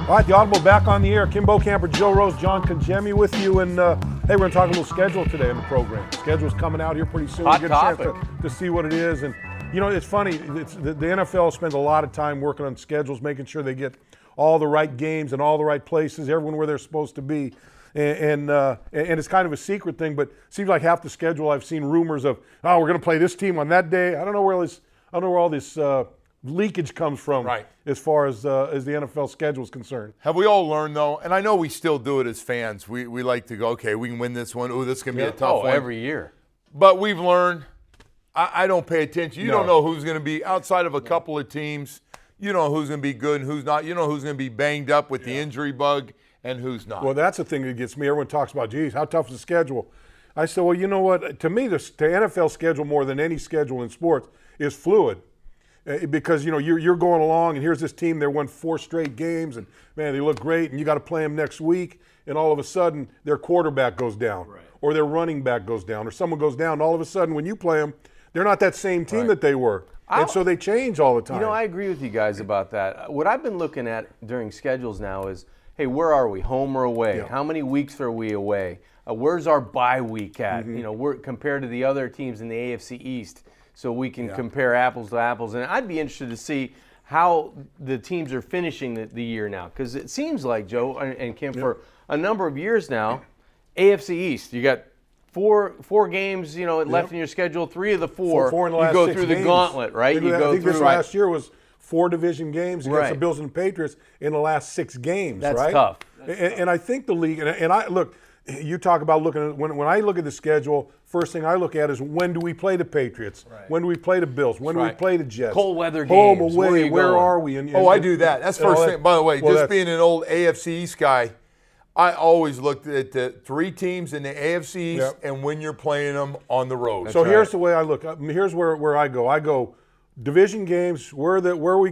All right, the Audible back on the air. Kim Bokamper, Joe Rose, John Congemi with you. And, hey, we're going to talk a little schedule today in the program. Schedule's coming out here pretty soon. Hot Get topic. a chance to see what it is. And, you know, it's funny. The NFL spends a lot of time working on schedules, making sure they get all the right games and all the right places, everyone where they're supposed to be. And it's kind of a secret thing, but it seems like half the schedule I've seen rumors of, oh, we're going to play this team on that day. I don't know where all this leakage comes from, right, as far as the NFL schedule is concerned. Have we all learned, though, and I know we still do it as fans, we like to go, okay, we can win this one. Oh, this is going to be a tough one. Every year. But we've learned, I don't pay attention. You No. don't know who's going to be, outside of a couple of teams, you know who's going to be good and who's not. You know who's going to be banged up with the injury bug and who's not. Well, that's the thing that gets me. Everyone talks about, geez, how tough is the schedule? I said, well, you know what? To me, the NFL schedule, more than any schedule in sports, is fluid. Because, you know, you're going along, and here's this team, they won 4 straight games, and, man, they look great, and you got to play them next week, and all of a sudden, their quarterback goes down, right, or their running back goes down, or someone goes down, and all of a sudden, when you play them, they're not that same team that they were. And so they change all the time. You know, I agree with you guys about that. What I've been looking at during schedules now is, hey, where are we, home or away? Yeah. How many weeks are we away? Where's our bye week at? You know, we're compared to the other teams in the AFC East, so we can compare apples to apples. And I'd be interested to see how the teams are finishing the year now, because it seems like, Joe and Kim, for a number of years now, AFC East, you got four games, you know, left in your schedule. 3 of the 4, in the last you go 6 through games. the gauntlet, right? I think this last year was 4 division games against the Right. Bills and Patriots in the last 6 games. That's right? tough. And I think the league, and I look, you talk about looking at, when I look at the schedule, first thing I look at is, when do we play the Patriots? Right. When do we play the Bills? When do we right. play the Jets? Cold weather Home, games. away, where going? are we? And I do that. That's first thing. By the way, well, just being an old AFC East guy, I always looked at the 3 teams in the AFC East and when you're playing them on the road. So here's the way I look. Here's where I go. I go division games. Where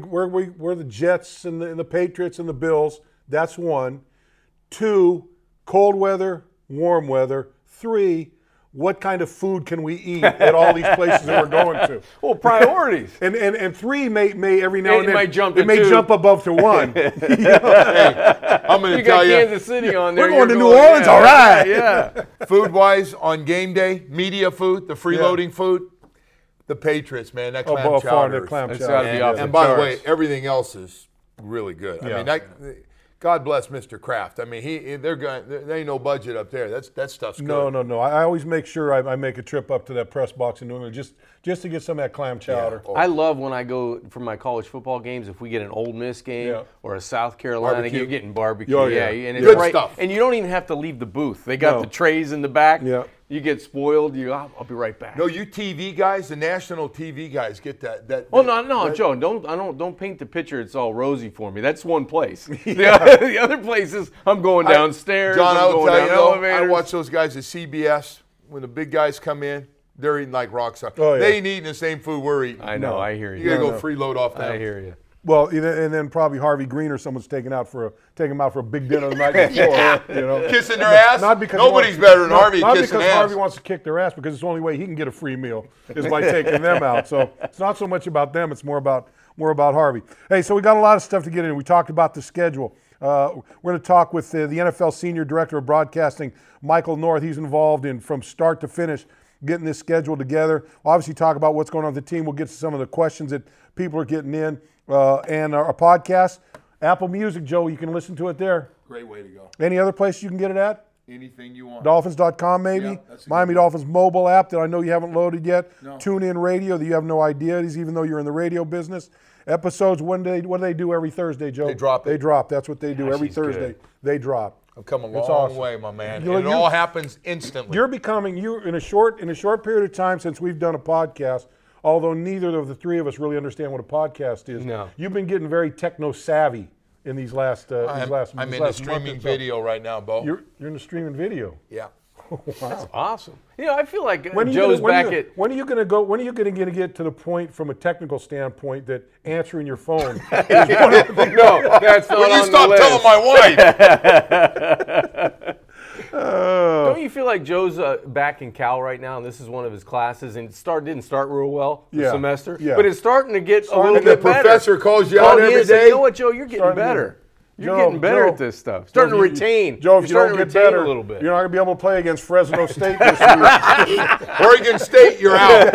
the Jets and the Patriots and the Bills. That's 1. 2, cold weather, warm weather. 3, what kind of food can we eat at all these places that we're going to? Well, priorities. And 3 may every now and then might jump to it may 2. jump above to 1. I'm going to You tell got you, Kansas City on there. We're going to you're New Orleans, all right. Yeah. food-wise, on game day, media food, the freeloading food, the Patriots, man, that clam Above far, chowder. the clam That's chowder. gotta be off the And by the way, charts. everything else is really good. I Yeah. mean, God bless Mr. Kraft. I mean, there ain't no budget up there. That stuff's good. No. I always make sure I make a trip up to that press box in New England just to get some of that clam chowder. Oh. I love when I go for my college football games, if we get an Ole Miss game or a South Carolina Barbecue. you're getting barbecue. Oh, yeah. And it's Good stuff. And you don't even have to leave the booth. They got No. the trays in the back. Yeah. You get spoiled. I'll be right back. No, you TV guys, the national TV guys get that. Oh no, Joe! Don't paint the picture. It's all rosy for me. That's one place. The other places, I'm going downstairs. John, I'm I will going tell down you, though, I elevators. watch those guys at CBS when the big guys come in. They're eating like rock stars. Oh, yeah. They ain't eating the same food we're eating. I know. I hear you. You gotta go freeload off that. I hear you. Well, and then probably Harvey Green or someone's taking him out for a big dinner the night before. You know, Kissing their ass. Not because Nobody's better than Harvey Not kissing because ass. Harvey wants to kick their ass, because it's the only way he can get a free meal is by taking them out. So it's not so much about them; it's more about Harvey. Hey, so we got a lot of stuff to get in. We talked about the schedule. We're going to talk with the NFL Senior Director of Broadcasting, Michael North. He's involved in from start to finish getting this schedule together. We'll obviously talk about what's going on with the team. We'll get to some of the questions that people are getting in. And our podcast, Apple Music, Joe, you can listen to it there. Great way to go. Any other place you can get it at? Anything you want. Dolphins.com maybe? Yeah, that's a Miami good Dolphins mobile app that I know you haven't loaded yet. No. TuneIn Radio that you have no idea it is, even though you're in the radio business. Episodes, what do they do every Thursday, Joe? They drop it. They drop. That's what they do. Every she's Thursday, good. they drop. I've come a It's long awesome. way, my man. You- And it you- all happens instantly. You're becoming, in a short period of time since we've done a podcast, although neither of the 3 of us really understand what a podcast is. No. You've been getting very techno savvy in these last I'm month in the or streaming so. video right now, Bo. You're in the streaming video. Yeah. That's awesome. You know, I feel like When are you Joe's gonna- back when are you- at. When are you going to go? When are you going to get to the point, from a technical standpoint, that answering your phone? No, that's not Will you on stop the list. telling my wife? Don't you feel like Joe's back in Cal right now, and this is one of his classes, and didn't start real well the Yeah. semester, Yeah. but it's starting to get a little And the bit better. professor calls you Called out me every and said, day. you know what, Joe, you're getting Starting to better. You're getting better at this stuff. Starting to retain. Joe, if you don't get better, a little bit. you're not going to be able to play against Fresno State this year. Oregon State, you're out.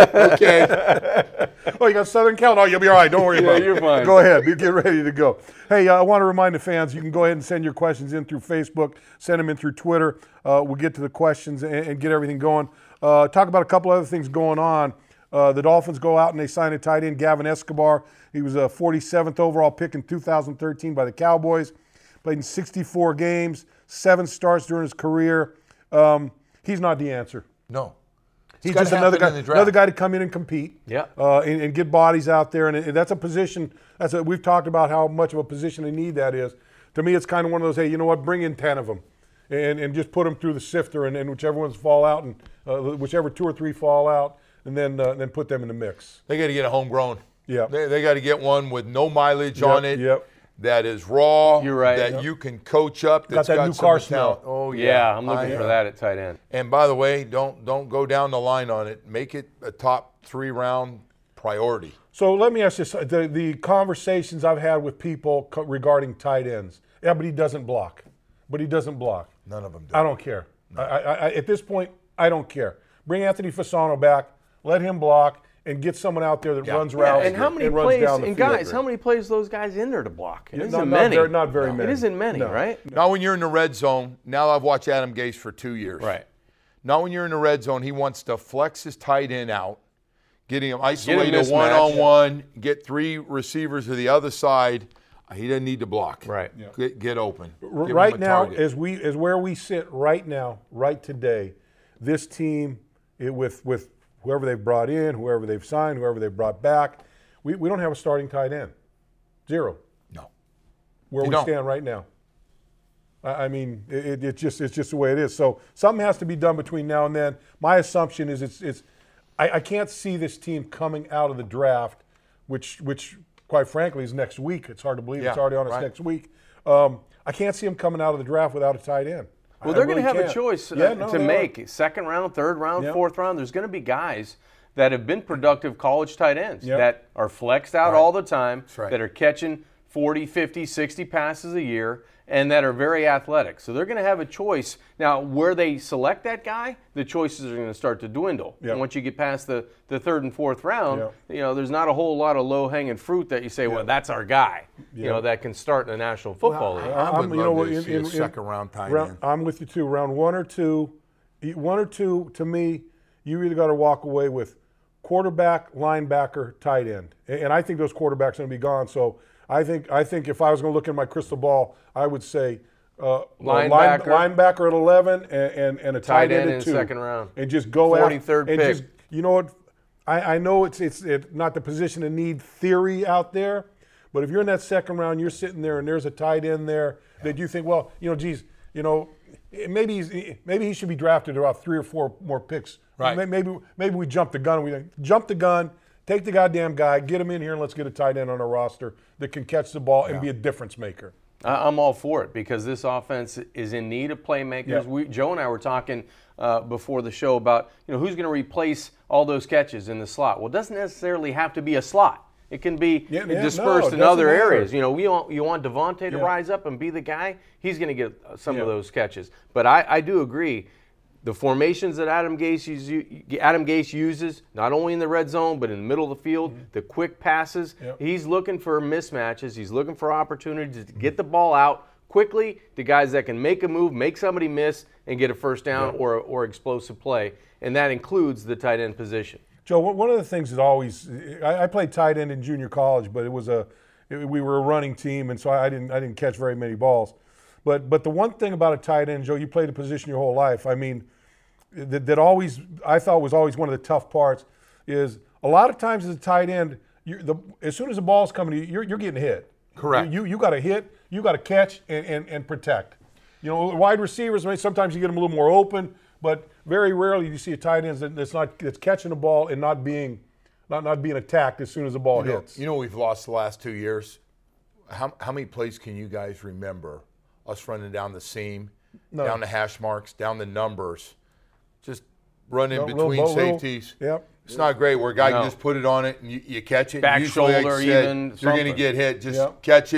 Okay. Oh, you got Southern Cal? No, you'll be all right. Don't worry about it. You're fine. Go ahead. Get ready to go. Hey, I want to remind the fans, you can go ahead and send your questions in through Facebook, send them in through Twitter. We'll get to the questions and get everything going. Talk about a couple other things going on. The Dolphins go out and they sign a tight end, Gavin Escobar. He was a 47th overall pick in 2013 by the Cowboys. Played in 64 games, 7 starts during his career. He's not the answer. No. He's just another guy to come in and compete, and get bodies out there. And that's a position. We've talked about how much of a position of need that is. To me, it's kind of one of those, hey, you know what, bring in 10 of them and just put them through the sifter, and whichever ones fall out, and whichever 2 or 3 fall out, and then put them in the mix. They got to get a homegrown. Yeah. They got to get one with no mileage on it. Yep. That is raw. You're right. That you can coach up. That's got that new car smell. Oh Yeah, I'm looking for that at tight end. And by the way, don't go down the line on it. Make it a top 3 round priority. So let me ask you, the conversations I've had with people regarding tight ends. Yeah, but he doesn't block. None of them do. I don't care. No. I at this point, I don't care. Bring Anthony Fasano back. Let him block. And get someone out there that runs routes and how many runs plays, down the and field. guys, how many plays those guys in there to block? It isn't many. many. Not very many. It isn't many, right? Now when you're in the red zone, now I've watched Adam Gase for 2 years. Right. Now when you're in the red zone, he wants to flex his tight end out, getting him isolated mismatch. one-on-one, get 3 receivers to the other side. He doesn't need to block. Right. Yeah. Get open. Right now, as where we sit right now, right today, this team with whoever they've brought in, whoever they've signed, whoever they've brought back, we don't have a starting tight end. 0. No. Where we stand right now. I mean, it's just the way it is. So something has to be done between now and then. My assumption is I can't see this team coming out of the draft, which quite frankly is next week. It's hard to believe it's already on us next week. I can't see them coming out of the draft without a tight end. Well, they're going to have a choice to make. Second round, third round, fourth round. There's going to be guys that have been productive college tight ends that are flexed out all the time, that are catching 40, 50, 60 passes a year, and that are very athletic. So they're going to have a choice. Now, where they select that guy, the choices are going to start to dwindle. And once you get past the third and fourth round, there's not a whole lot of low-hanging fruit that you say, well, that's our guy, that can start in the National Football League. I would love to see a second-round tight end. I'm with you, too. Round 1 or 2, to me, you either got to walk away with quarterback, linebacker, tight end. And I think those quarterbacks are going to be gone. So I think if I was going to look in my crystal ball, I would say linebacker at 11 and a tight end at 2. Second round. And just go out. 43rd pick. Just, you know what? I know it's not the position of need theory out there, but if you're in that second round, you're sitting there and there's a tight end there that you think, well, maybe he should be drafted about 3 or 4 more picks. Right. Maybe we jump the gun. We jump the gun, take the goddamn guy, get him in here, and let's get a tight end on our roster that can catch the ball and be a difference maker. I'm all for it because this offense is in need of playmakers. Yep. Joe and I were talking before the show about who's going to replace all those catches in the slot. Well, it doesn't necessarily have to be a slot. It can be dispersed in other areas. You want Devontae to rise up and be the guy. He's going to get some of those catches. But I do agree. The formations that Adam Gase uses, not only in the red zone, but in the middle of the field, the quick passes, he's looking for mismatches. He's looking for opportunities to get the ball out quickly to guys that can make a move, make somebody miss, and get a first down or explosive play. And that includes the tight end position. Joe, one of the things that I played tight end in junior college, but we were a running team, and so I didn't catch very many balls. But the one thing about a tight end, Joe, you played a position your whole life. I mean, that always I thought was always one of the tough parts is a lot of times as a tight end, as soon as the ball's coming to you, you're getting hit. Correct. You got to hit, you got to catch and protect. Wide receivers, sometimes you get them a little more open, but very rarely do you see a tight end that's catching the ball and not being attacked as soon as the ball hits. We've lost the last 2 years. How many plays can you guys remember us running down the seam, down the hash marks, down the numbers, just running between safeties? Yep. It's not great where a guy can just put it on it and you catch it. Back usually, shoulder like said, even. You're going to get hit. Just catch it,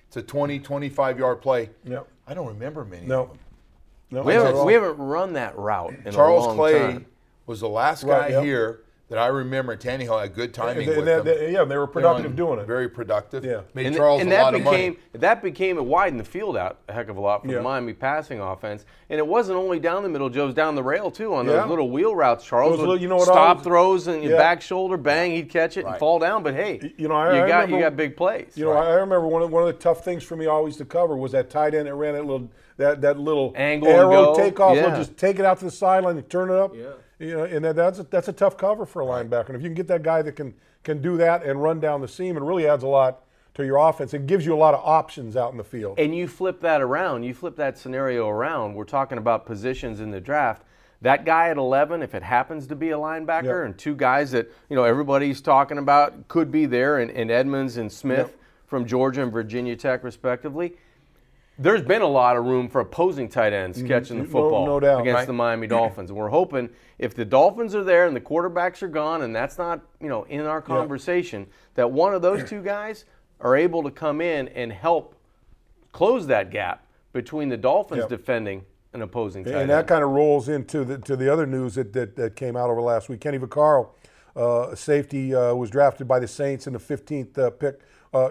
It's a 20, 25-yard play. Yep. I don't remember many No. of them. No, We haven't run that route in Charles a long Clay time. was the last guy Right, yep. here that I remember. Tannehill had good timing with and them. yeah, they were productive doing it. Very productive. Yeah. Made Charles a lot of money. That became it widened the field out a heck of a lot for the Miami passing offense. And it wasn't only down the middle, Joe's down the rail too on those little wheel routes. Charles would stop throws and back shoulder, bang, he'd catch it and fall down. But hey, you got big plays. You know, I remember one of the tough things for me always to cover was that tight end that ran that little angle arrow takeoff. Yeah. Just take it out to the sideline and turn it up. Yeah. You know, and that's a tough cover for a linebacker. And if you can get that guy that can do that and run down the seam, it really adds a lot to your offense. It gives you a lot of options out in the field. And you flip that around. You flip that scenario around. We're talking about positions in the draft. That guy at 11, if it happens to be a linebacker, and two guys that everybody's talking about could be there, and Edmonds and Smith from Georgia and Virginia Tech respectively. There's been a lot of room for opposing tight ends catching the football no doubt, against the Miami Dolphins. And we're hoping if the Dolphins are there and the quarterbacks are gone and that's not, in our conversation, that one of those two guys are able to come in and help close that gap between the Dolphins defending an opposing tight end. And that kind of rolls into the other news that came out over last week. Kenny Vaccaro, safety, was drafted by the Saints in the 15th pick,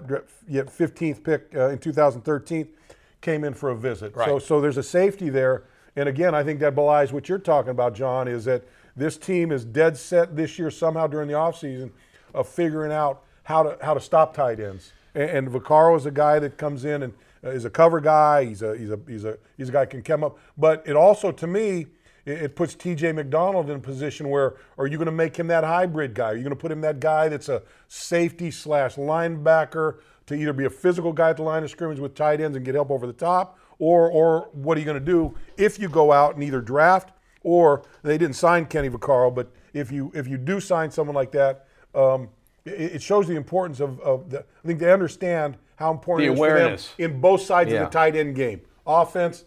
15th pick in 2013. Came in for a visit. Right. So there's a safety there. And again, I think that belies what you're talking about, John, is that this team is dead set this year somehow during the offseason of figuring out how to stop tight ends. And Vaccaro is a guy that comes in and is a cover guy. He's a guy who can come up. But it also, to me, it puts T.J. McDonald in a position where, are you going to make him that hybrid guy? Are you going to put him that guy that's a safety / linebacker to either be a physical guy at the line of scrimmage with tight ends and get help over the top, or what are you going to do if you go out and either draft, or they didn't sign Kenny Vaccaro, but if you do sign someone like that, it shows the importance of I think they understand how important the it is awareness for them in both sides of the tight end game. Offense,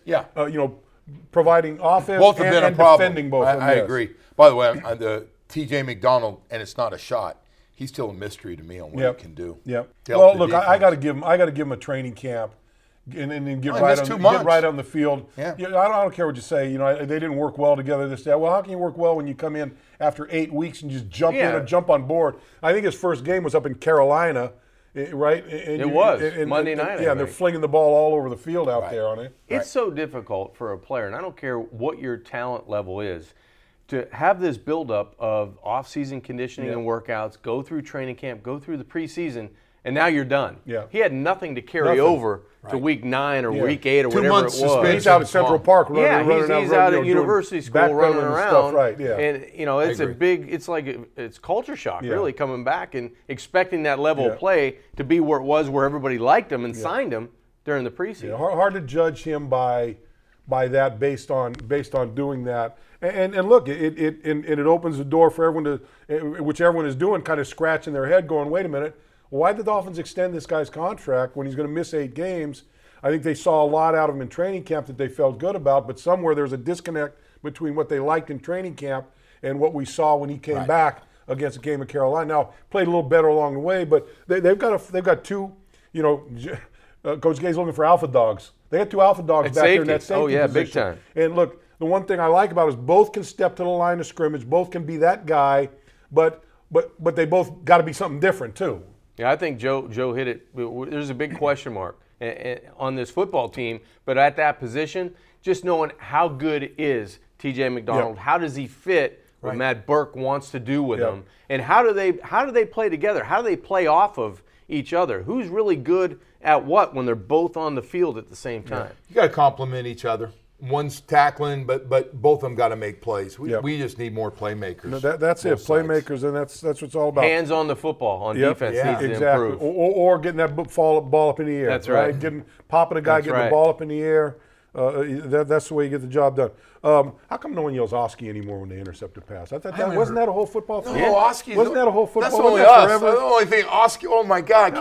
providing offense both have been and a problem. defending both. I agree. By the way, the T.J. McDonald, and it's not a shot. He's still a mystery to me on what he can do. Yep. Well, look, I got to give him a training camp, and get right on the field. Yeah. I don't care what you say. They didn't work well together this day. Well, how can you work well when you come in after 8 weeks and just jump in and jump on board? I think his first game was up in Carolina, right? It was Monday night. Yeah, they're flinging the ball all over the field out there on it. It's so difficult for a player, and I don't care what your talent level is, to have this buildup of off-season conditioning and workouts, go through training camp, go through the preseason, and now you're done. Yeah. He had nothing to carry over to week 9 or week 8 or 2 whatever months it was. He's out at Central Park running he's out at university school running around. Right, yeah. And it's a big, it's culture shock really coming back and expecting that level of play to be where it was, where everybody liked him and signed him during the preseason. Yeah, hard to judge him by that based on doing that. And look, it opens the door for everyone to, which everyone is doing, kind of scratching their head, going, wait a minute, why did the Dolphins extend this guy's contract when he's going to miss 8 games? I think they saw a lot out of him in training camp that they felt good about, but somewhere there's a disconnect between what they liked in training camp and what we saw when he came back against the game of Carolina. Now, played a little better along the way, but they've got two, Coach Gay's looking for alpha dogs. They got 2 alpha dogs back there in that safety position. Big time. And look, the one thing I like about it is both can step to the line of scrimmage, both can be that guy, but they both got to be something different too. Yeah, I think Joe hit it. There's a big question mark on this football team, but at that position, just knowing how good is T.J. McDonald, how does he fit what Matt Burke wants to do with him, and how do they play together? How do they play off of each other? Who's really good at what when they're both on the field at the same time? You got to complement each other. One's tackling, but both of them got to make plays. We just need more playmakers. No, that's it, playmakers, and that's what it's all about. Hands on the football on defense needs to improve. Or getting that ball up in the air. That's right. Popping a guy, getting the ball up in the air. That's the way you get the job done. How come no one yells Oski anymore when they intercept a pass? I thought wasn't that a whole football thing? No, Oski. Wasn't that a whole football? That's only us. That's the only thing. Oski. Oh my God!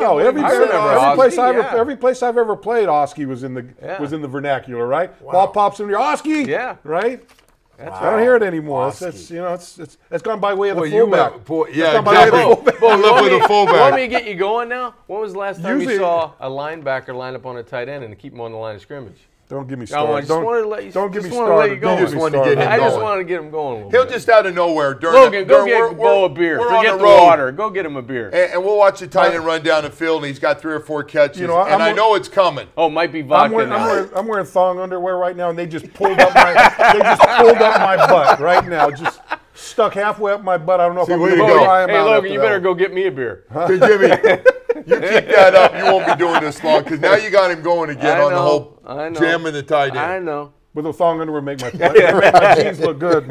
Every place I've ever played, Oski was in the vernacular, right? Wow. Ball pops in the Oski. Yeah. Right. I don't hear it anymore. It's gone by way of the fullback. Yeah, exactly. Bo, Live with a fullback. You want me to get you going now? When was the last time Usually- you saw a linebacker line up on a tight end and keep him on the line of scrimmage? Don't get me I started. just wanted to let you. Don't get me just wanted to let started. you go. Don't You just get me wanted to get started. him I just going. wanted to get him going a little He'll bit. just out of nowhere during Logan, go get we're- Bo a beer. we're Forget on the road. water. Go get him a beer. And we'll watch the tight end run down the field, and he's got 3 or 4 catches. I know it's coming. Oh, might be vodka now. I'm wearing thong underwear right now, and they just pulled up my butt right now. Just stuck halfway up my butt. I don't know if I'm way going to to go. cry. Hey, Logan, you better go get me a beer. Hey, Jimmy, you keep that up. You won't be doing this long because now you got him going again I on the know, whole I know. jamming the tight end. I know. With a thong underwear, make my jeans look good.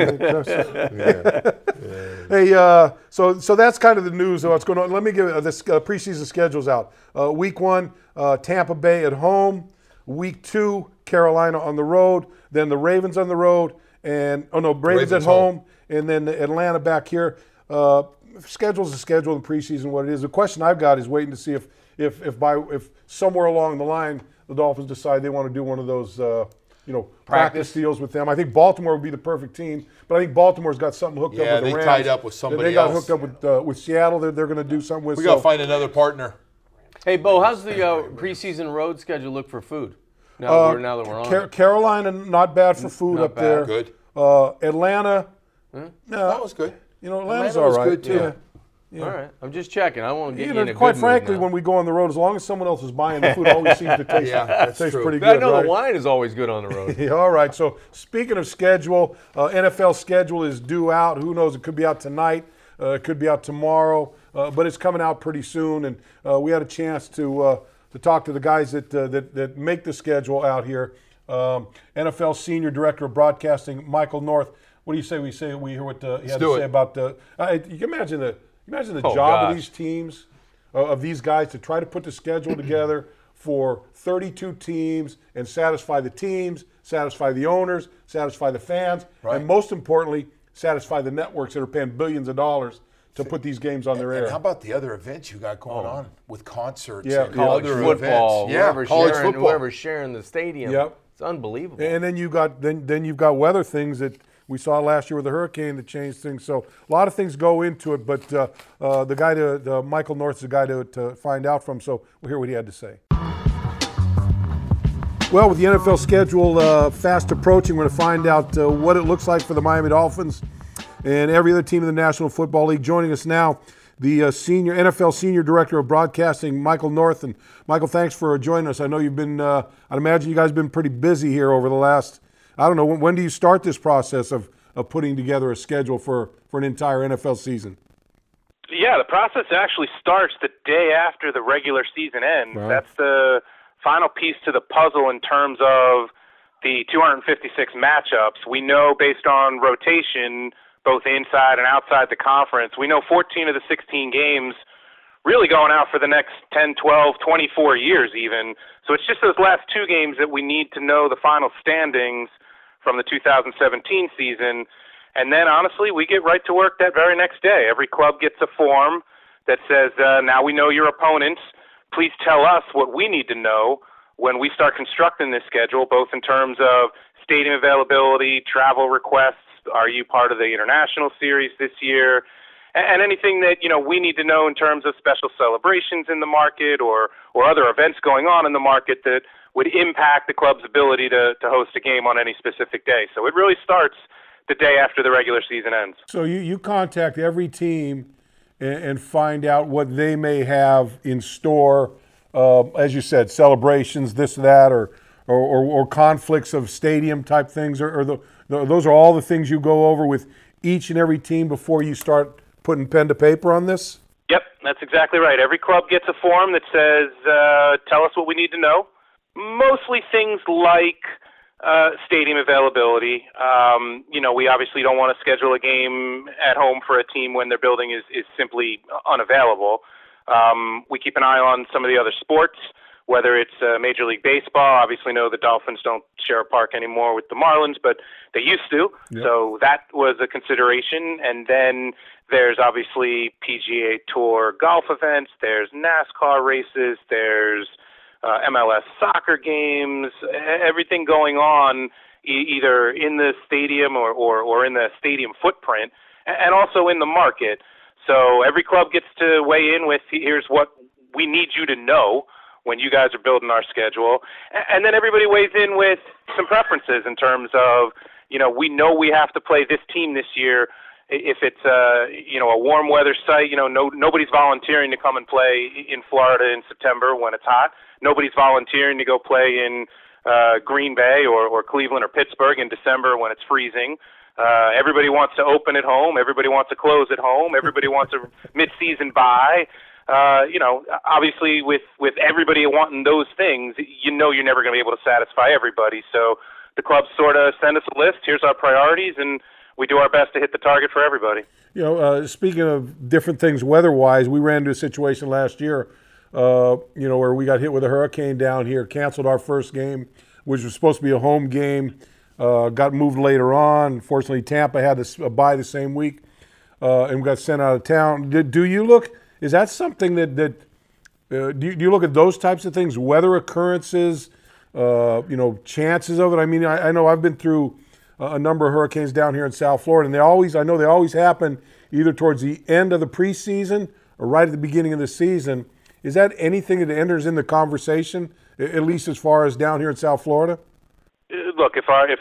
Hey, so that's kind of the news of what's going on. Let me give this preseason schedules out. Week 1, Tampa Bay at home. Week 2, Carolina on the road. Then the Ravens on the road, Ravens at home, and then Atlanta back here. Schedule's a schedule in preseason. What it is. The question I've got is waiting to see if somewhere along the line the Dolphins decide they want to do one of those. Practice deals with them. I think Baltimore would be the perfect team, but I think Baltimore's got something hooked up with the Rams. Yeah, they tied up with somebody They got else. hooked up with Seattle. They're going to do something with. We got to find another partner. Hey, Bo, how's the preseason road schedule look for food? Now that we're on it. Carolina, not bad for food Not up bad. there. Good. Atlanta, That was good. Atlanta's Atlanta all was right. good, too. Yeah. All right, I'm just checking. I want to get you in a Quite good frankly, mood now. when we go on the road, as long as someone else is buying the food, it always seems to taste, that's taste true. pretty I good. know right? the wine is always good on the road. Yeah, all right. So speaking of schedule, NFL schedule is due out. Who knows? It could be out tonight. It could be out tomorrow. But it's coming out pretty soon. And we had a chance to talk to the guys that make the schedule out here. NFL Senior Director of Broadcasting, Michael North. What do you say? We hear what he had to say about the. You can imagine the job of these teams, of these guys to try to put the schedule together for 32 teams and satisfy the teams, satisfy the owners, satisfy the fans, and most importantly, satisfy the networks that are paying billions of dollars to put these games on their air. And how about the other events you got going on with concerts Yeah, and College other football, events? Yeah, whoever's sharing the stadium. Yep. It's unbelievable. And then you've got weather things that we saw last year with the hurricane that changed things. So a lot of things go into it. But the guy Michael North is the guy to find out from. So we'll hear what he had to say. Well, with the NFL schedule fast approaching, we're going to find out what it looks like for the Miami Dolphins and every other team in the National Football League. Joining us now, the NFL Senior Director of Broadcasting, Michael North. And Michael, thanks for joining us. I know you've been, I'd imagine you guys have been pretty busy here over the last, I don't know, when do you start this process of putting together a schedule for an entire NFL season? Yeah, the process actually starts the day after the regular season ends. Right. That's the final piece to the puzzle in terms of the 256 matchups. We know based on rotation, both inside and outside the conference, we know 14 of the 16 games really going out for the next 10, 12, 24 years even. So it's just those last 2 games that we need to know the final standings from the 2017 season. And then, honestly, we get right to work that very next day. Every club gets a form that says, now we know your opponents. Please tell us what we need to know when we start constructing this schedule, both in terms of stadium availability, travel requests. Are you part of the international series this year? And anything that, we need to know in terms of special celebrations in the market or other events going on in the market that would impact the club's ability to host a game on any specific day. So it really starts the day after the regular season ends. So you contact every team and find out what they may have in store, as you said, celebrations, this, that, or conflicts of stadium type things, those are all the things you go over with each and every team before you start putting pen to paper on this? Yep, that's exactly right. Every club gets a form that says, tell us what we need to know. Mostly things like stadium availability. We obviously don't want to schedule a game at home for a team when their building is simply unavailable. We keep an eye on some of the other sports, whether it's Major League Baseball. Obviously know the Dolphins don't share a park anymore with the Marlins, but they used to. Yep. So that was a consideration. And then there's obviously PGA Tour golf events. There's NASCAR races. There's MLS soccer games, everything going on either in the stadium or in the stadium footprint, and also in the market. So every club gets to weigh in with, here's what we need you to know when you guys are building our schedule. And then everybody weighs in with some preferences in terms of, we know we have to play this team this year. If it's a warm weather site, nobody's volunteering to come and play in Florida in September when it's hot. Nobody's volunteering to go play in Green Bay or Cleveland or Pittsburgh in December when it's freezing. Everybody wants to open at home. Everybody wants to close at home. Everybody wants a mid-season bye. Obviously, with everybody wanting those things, you're never going to be able to satisfy everybody. So the clubs sort of send us a list. Here's our priorities, and we do our best to hit the target for everybody. Speaking of different things weather-wise, we ran into a situation last year, where we got hit with a hurricane down here, canceled our first game, which was supposed to be a home game, got moved later on. Fortunately, Tampa had a bye the same week, and got sent out of town. Is that something that do you look at those types of things, weather occurrences, chances of it? I mean, I know I've been through a number of hurricanes down here in South Florida, and they always happen either towards the end of the preseason or right at the beginning of the season. Is that anything that enters in the conversation, at least as far as down here in South Florida? Look, if our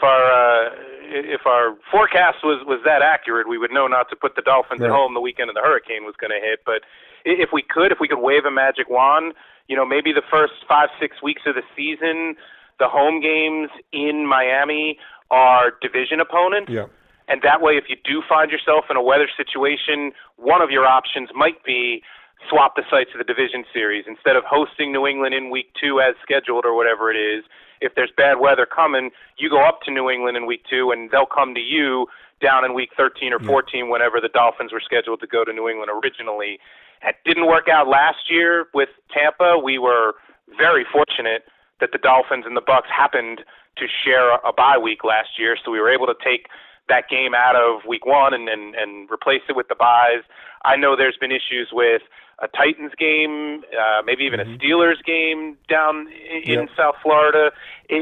forecast was that accurate, we would know not to put the Dolphins at home the weekend of the hurricane was going to hit. But if we could wave a magic wand, maybe the first 5-6 weeks of the season, the home games in Miami are division opponents. Yeah. And that way, if you do find yourself in a weather situation, one of your options might be swap the sites of the division series. Instead of hosting New England in week 2 as scheduled or whatever it is, if there's bad weather coming, you go up to New England in week 2 and they'll come to you down in week 13 or 14 whenever the Dolphins were scheduled to go to New England originally. It didn't work out last year with Tampa. We were very fortunate that the Dolphins and the Bucs happened to share a bye week last year, so we were able to take that game out of week 1 and replace it with the byes. I know there's been issues with a Titans game, maybe even a Steelers game down in South Florida.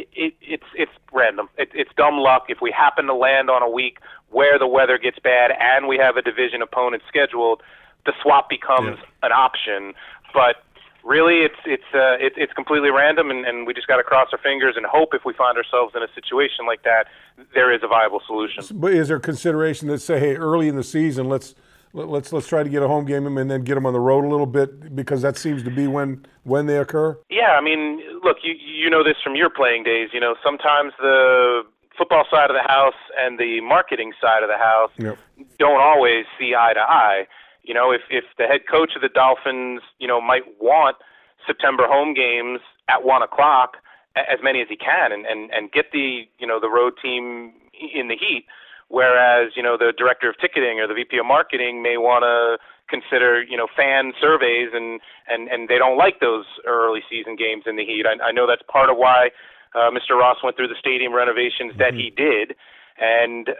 It's random. It's dumb luck. If we happen to land on a week where the weather gets bad and we have a division opponent scheduled, the swap becomes an option. But really, it's completely random, and we just got to cross our fingers and hope if we find ourselves in a situation like that, there is a viable solution. But is there consideration that say, hey, early in the season, let's try to get a home game and then get them on the road a little bit, because that seems to be when they occur? Yeah, I mean, look, you know this from your playing days. Sometimes the football side of the house and the marketing side of the house don't always see eye to eye. If the head coach of the Dolphins, might want September home games at 1 o'clock, as many as he can, and get the road team in the heat, whereas, the director of ticketing or the VP of marketing may want to consider, fan surveys and they don't like those early season games in the heat. I know that's part of why Mr. Ross went through the stadium renovations that he did, and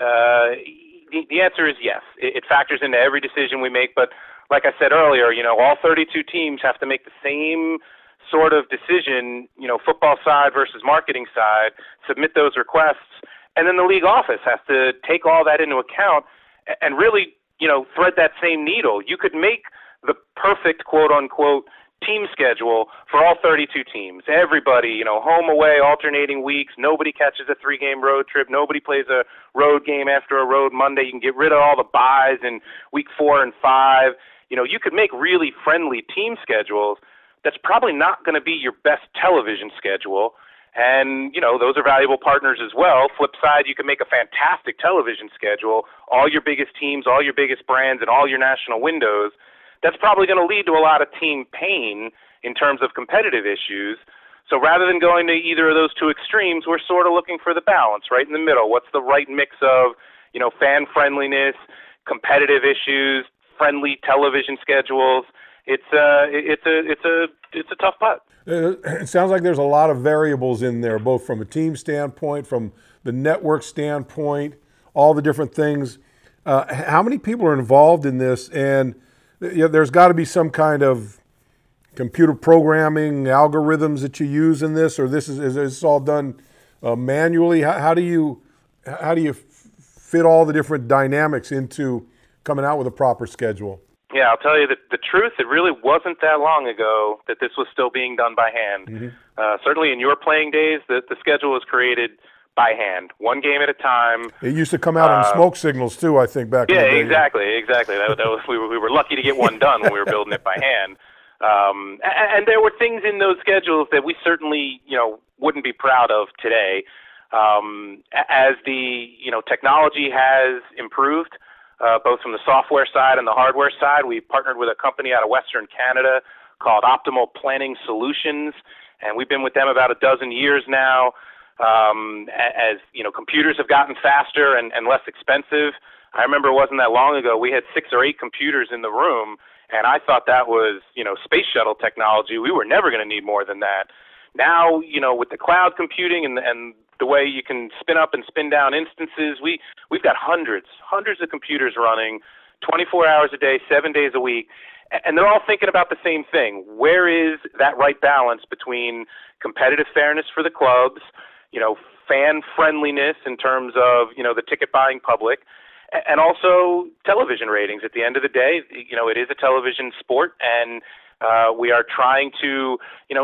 the answer is yes. It factors into every decision we make, but like I said earlier, all 32 teams have to make the same sort of decision, football side versus marketing side, submit those requests, and then the league office has to take all that into account and really, thread that same needle. You could make the perfect quote-unquote team schedule for all 32 teams. Everybody, home, away, alternating weeks. Nobody catches a 3-game road trip. Nobody plays a road game after a road Monday. You can get rid of all the byes in week 4 and 5. You could make really friendly team schedules. That's probably not going to be your best television schedule. And, those are valuable partners as well. Flip side, you can make a fantastic television schedule, all your biggest teams, all your biggest brands, and all your national windows. That's probably going to lead to a lot of team pain in terms of competitive issues. So rather than going to either of those two extremes, we're sort of looking for the balance right in the middle. What's the right mix of, fan friendliness, competitive issues, friendly television schedules? It's a tough putt. It sounds like there's a lot of variables in there, both from a team standpoint, from the network standpoint, all the different things. How many people are involved in this? And there's got to be some kind of computer programming algorithms that you use in this, or is this all done manually? How do you fit all the different dynamics into coming out with a proper schedule? Yeah, I'll tell you the truth, it really wasn't that long ago that this was still being done by hand. Mm-hmm. Certainly in your playing days, the schedule was created by hand, one game at a time. It used to come out on smoke signals too, I think, back in the day. Yeah, exactly. That was, we were lucky to get one done when we were building it by hand. And there were things in those schedules that we certainly, wouldn't be proud of today. As the, technology has improved, both from the software side and the hardware side, we partnered with a company out of Western Canada called Optimal Planning Solutions, and we've been with them about a dozen years now. As computers have gotten faster and less expensive. I remember it wasn't that long ago, we had 6 or 8 computers in the room, and I thought that was, space shuttle technology. We were never going to need more than that. Now, with the cloud computing and the way you can spin up and spin down instances, we've got hundreds of computers running 24 hours a day, 7 days a week, and they're all thinking about the same thing. Where is that right balance between competitive fairness for the clubs, fan friendliness in terms of, the ticket buying public, and also television ratings. At the end of the day, it is a television sport, and we are trying to,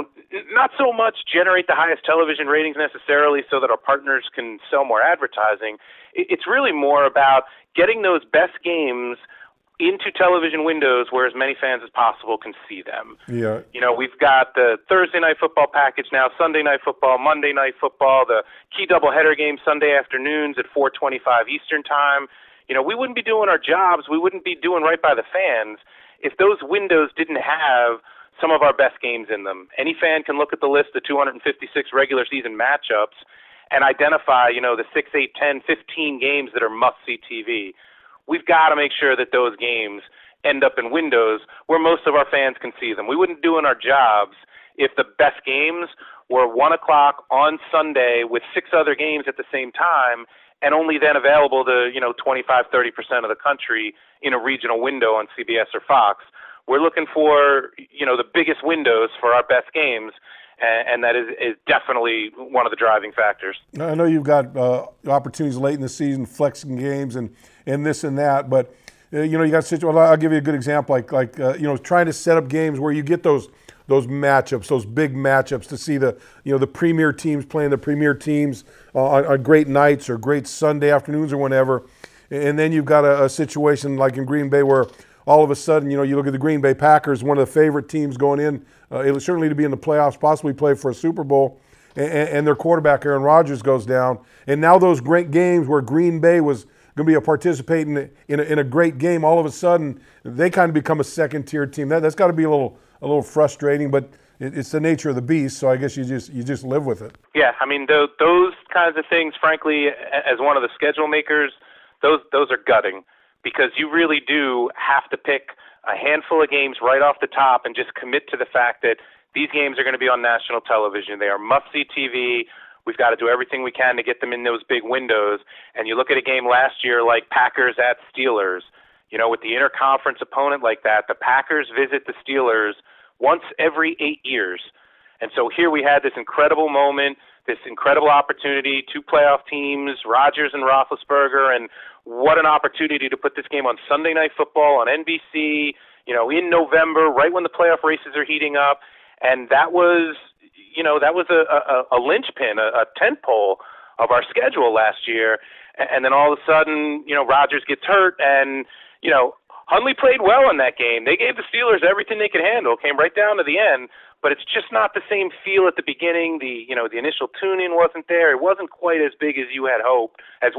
not so much generate the highest television ratings necessarily so that our partners can sell more advertising. It's really more about getting those best games into television windows where as many fans as possible can see them. Yeah. We've got the Thursday night football package now, Sunday night football, Monday night football, the key doubleheader game Sunday afternoons at 4:25 Eastern time. We wouldn't be doing our jobs, we wouldn't be doing right by the fans if those windows didn't have some of our best games in them. Any fan can look at the list of 256 regular season matchups and identify, the 6, 8, 10, 15 games that are must-see TV. We've got to make sure that those games end up in windows where most of our fans can see them. We wouldn't do our jobs if the best games were 1 o'clock on Sunday with 6 other games at the same time and only then available to, 25, 30% of the country in a regional window on CBS or Fox. We're looking for, the biggest windows for our best games, and that is definitely one of the driving factors. I know you've got opportunities late in the season, flexing games and this and that, but you got situations. I'll give you a good example, like trying to set up games where you get those matchups, those big matchups, to see the the premier teams playing the premier teams on great nights or great Sunday afternoons or whenever, and then you've got a situation like in Green Bay where all of a sudden, you look at the Green Bay Packers, one of the favorite teams going in, certainly to be in the playoffs, possibly play for a Super Bowl, and their quarterback, Aaron Rodgers, goes down. And now those great games where Green Bay was going to be participating in a great game, all of a sudden, they kind of become a second-tier team. That's got to be a little frustrating, but it's the nature of the beast, so I guess you just live with it. Yeah, I mean, those kinds of things, frankly, as one of the schedule makers, those are gutting. Because you really do have to pick a handful of games right off the top and just commit to the fact that these games are going to be on national television. They are must-see TV. We've got to do everything we can to get them in those big windows. And you look at a game last year like Packers at Steelers, with the interconference opponent like that, the Packers visit the Steelers once every 8 years. And so here we had this incredible moment, this incredible opportunity, 2 playoff teams, Rodgers and Roethlisberger, and what an opportunity to put this game on Sunday Night Football on NBC, in November, right when the playoff races are heating up. And that was, a linchpin, a tentpole of our schedule last year. And then all of a sudden, Rodgers gets hurt, and, Hundley played well in that game. They gave the Steelers everything they could handle, came right down to the end, but it's just not the same feel at the beginning. The initial tune-in wasn't there. It wasn't quite as big as we had hoped.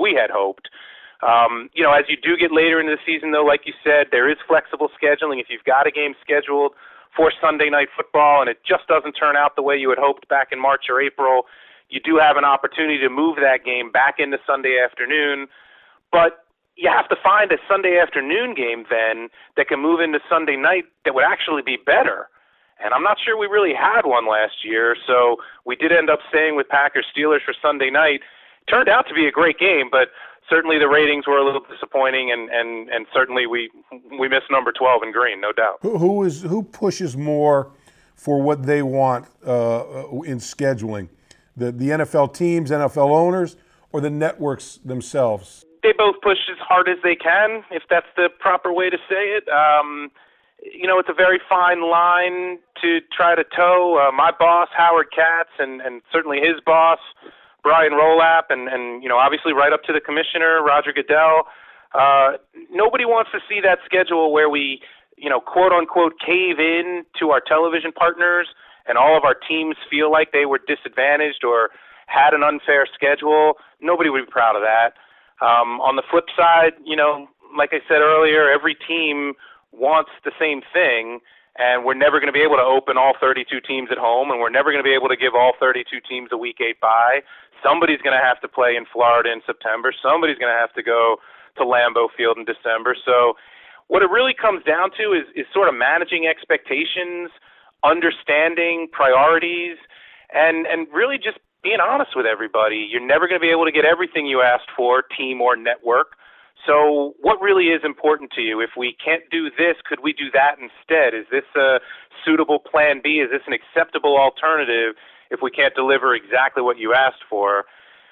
As you do get later into the season, though, like you said, there is flexible scheduling. If you've got a game scheduled for Sunday Night Football and it just doesn't turn out the way you had hoped back in March or April, you do have an opportunity to move that game back into Sunday afternoon. But you have to find a Sunday afternoon game then that can move into Sunday night that would actually be better. And I'm not sure we really had one last year, so we did end up staying with Packers-Steelers for Sunday night. Turned out to be a great game, but certainly the ratings were a little disappointing, and certainly we missed number 12 in green, no doubt. Who pushes more for what they want in scheduling? The NFL teams, NFL owners, or the networks themselves? They both push as hard as they can, if that's the proper way to say it. It's a very fine line to try to toe. My boss, Howard Katz, and certainly his boss, Brian Rolap, and obviously right up to the commissioner, Roger Goodell. Nobody wants to see that schedule where we, quote unquote, cave in to our television partners and all of our teams feel like they were disadvantaged or had an unfair schedule. Nobody would be proud of that. On the flip side, like I said earlier, every team wants the same thing, and we're never going to be able to open all 32 teams at home, and we're never going to be able to give all 32 teams a Week 8 bye. Somebody's going to have to play in Florida in September. Somebody's going to have to go to Lambeau Field in December. So what it really comes down to is sort of managing expectations, understanding priorities, and really just being honest with everybody. You're never going to be able to get everything you asked for, team or network. So what really is important to you? If we can't do this, could we do that instead? Is this a suitable plan B? Is this an acceptable alternative if we can't deliver exactly what you asked for?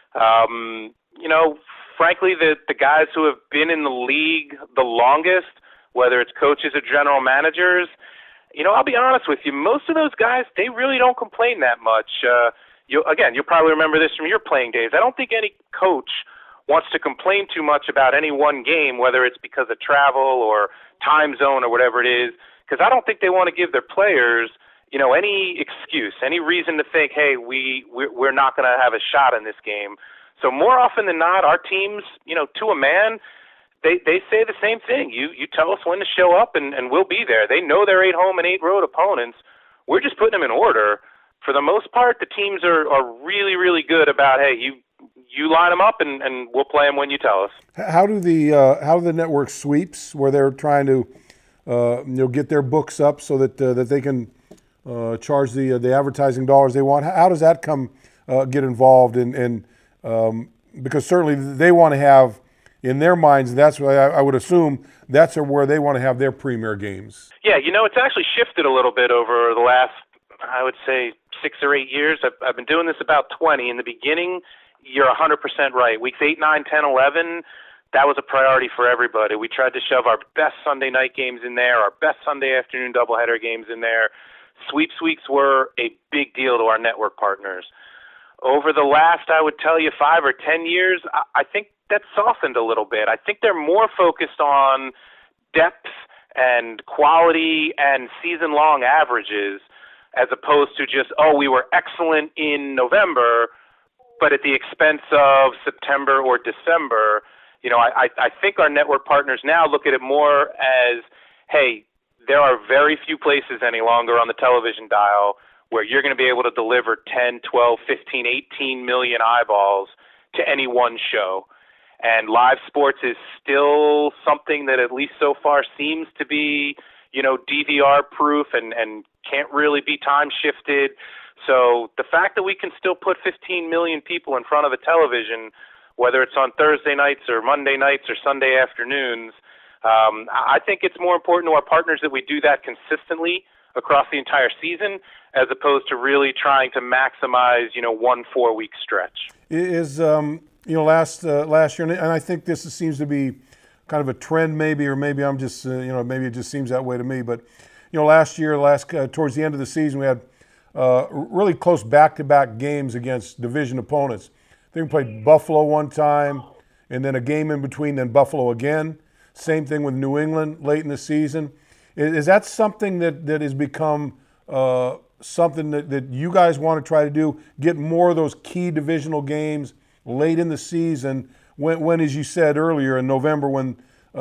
Frankly, the guys who have been in the league the longest, whether it's coaches or general managers, I'll be honest with you, most of those guys, they really don't complain that much. You'll probably remember this from your playing days. I don't think any coach wants to complain too much about any one game, whether it's because of travel or time zone or whatever it is, because I don't think they want to give their players, any excuse, any reason to think, hey, we're not going to have a shot in this game. So more often than not, our teams, to a man, they say the same thing. You tell us when to show up, and we'll be there. They know their 8 home and 8 road opponents. We're just putting them in order. For the most part, the teams are really, really good about, hey, you line them up, and we'll play them when you tell us. How do the network sweeps, where they're trying to get their books up so that they can charge the advertising dollars they want? How does that get involved? And because certainly they want to have, in their minds, that's why I would assume that's where they want to have their premier games. Yeah, it's actually shifted a little bit over the last, I would say, 6 or 8 years. I've been doing this about 20. In the beginning, you're 100% right. Weeks 8, 9, 10, 11, that was a priority for everybody. We tried to shove our best Sunday night games in there, our best Sunday afternoon doubleheader games in there. Sweeps weeks were a big deal to our network partners. Over the last, I would tell you, 5 or 10 years, I think that's softened a little bit. I think they're more focused on depth and quality and season-long averages as opposed to just, we were excellent in November, but at the expense of September or December. I think our network partners now look at it more as, hey, there are very few places any longer on the television dial where you're going to be able to deliver 10, 12, 15, 18 million eyeballs to any one show. And live sports is still something that, at least so far, seems to be, DVR-proof and can't really be time-shifted. So the fact that we can still put 15 million people in front of a television, whether it's on Thursday nights or Monday nights or Sunday afternoons, I think it's more important to our partners that we do that consistently across the entire season, as opposed to really trying to maximize, 1 4-week stretch. Is last year, and I think this seems to be kind of a trend, maybe, or maybe I'm just, maybe it just seems that way to me. But last year, towards the end of the season, we had really close back-to-back games against division opponents. I think we played Buffalo one time, and then a game in between, then Buffalo again. Same thing with New England late in the season. Is that something that has become something that you guys want to try to do? Get more of those key divisional games late in the season, when as you said earlier, in November, when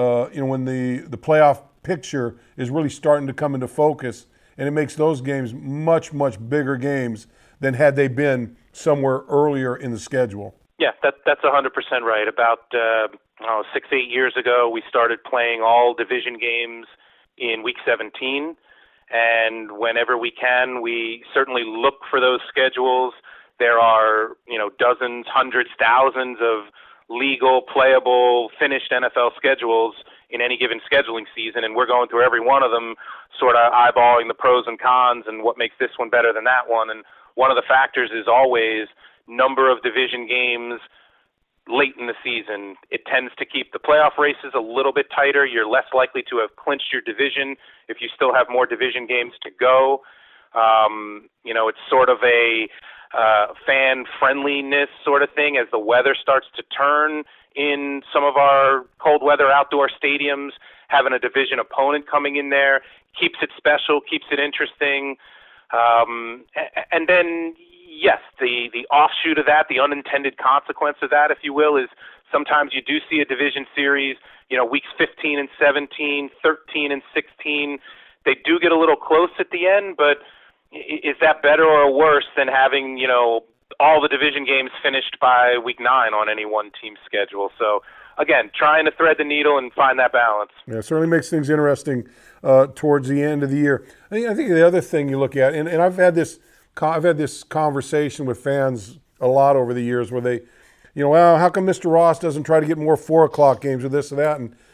the playoff picture is really starting to come into focus, and it makes those games much, much bigger games than had they been somewhere earlier in the schedule. Yeah, that's 100% right. About 6, 8 years ago, we started playing all division games in Week 17, and whenever we can, we certainly look for those schedules. There are, dozens, hundreds, thousands of legal, playable, finished NFL schedules in any given scheduling season, and we're going through every one of them, sort of eyeballing the pros and cons and what makes this one better than that one. And one of the factors is always number of division games late in the season. It tends to keep the playoff races a little bit tighter. You're less likely to have clinched your division if you still have more division games to go. It's sort of a fan friendliness sort of thing as the weather starts to turn in some of our cold weather outdoor stadiums. Having a division opponent coming in there keeps it special, keeps it interesting. And then, yes, the offshoot of that, the unintended consequence of that, if you will, is sometimes you do see a division series, weeks 15 and 17, 13 and 16. They do get a little close at the end, but is that better or worse than having, all the division games finished by week 9 on any one team's schedule? So, again, trying to thread the needle and find that balance. Yeah, it certainly makes things interesting towards the end of the year. I think the other thing you look at, and I've had this conversation with fans a lot over the years where they, well, how come Mr. Ross doesn't try to get more 4 o'clock games or this or that? And,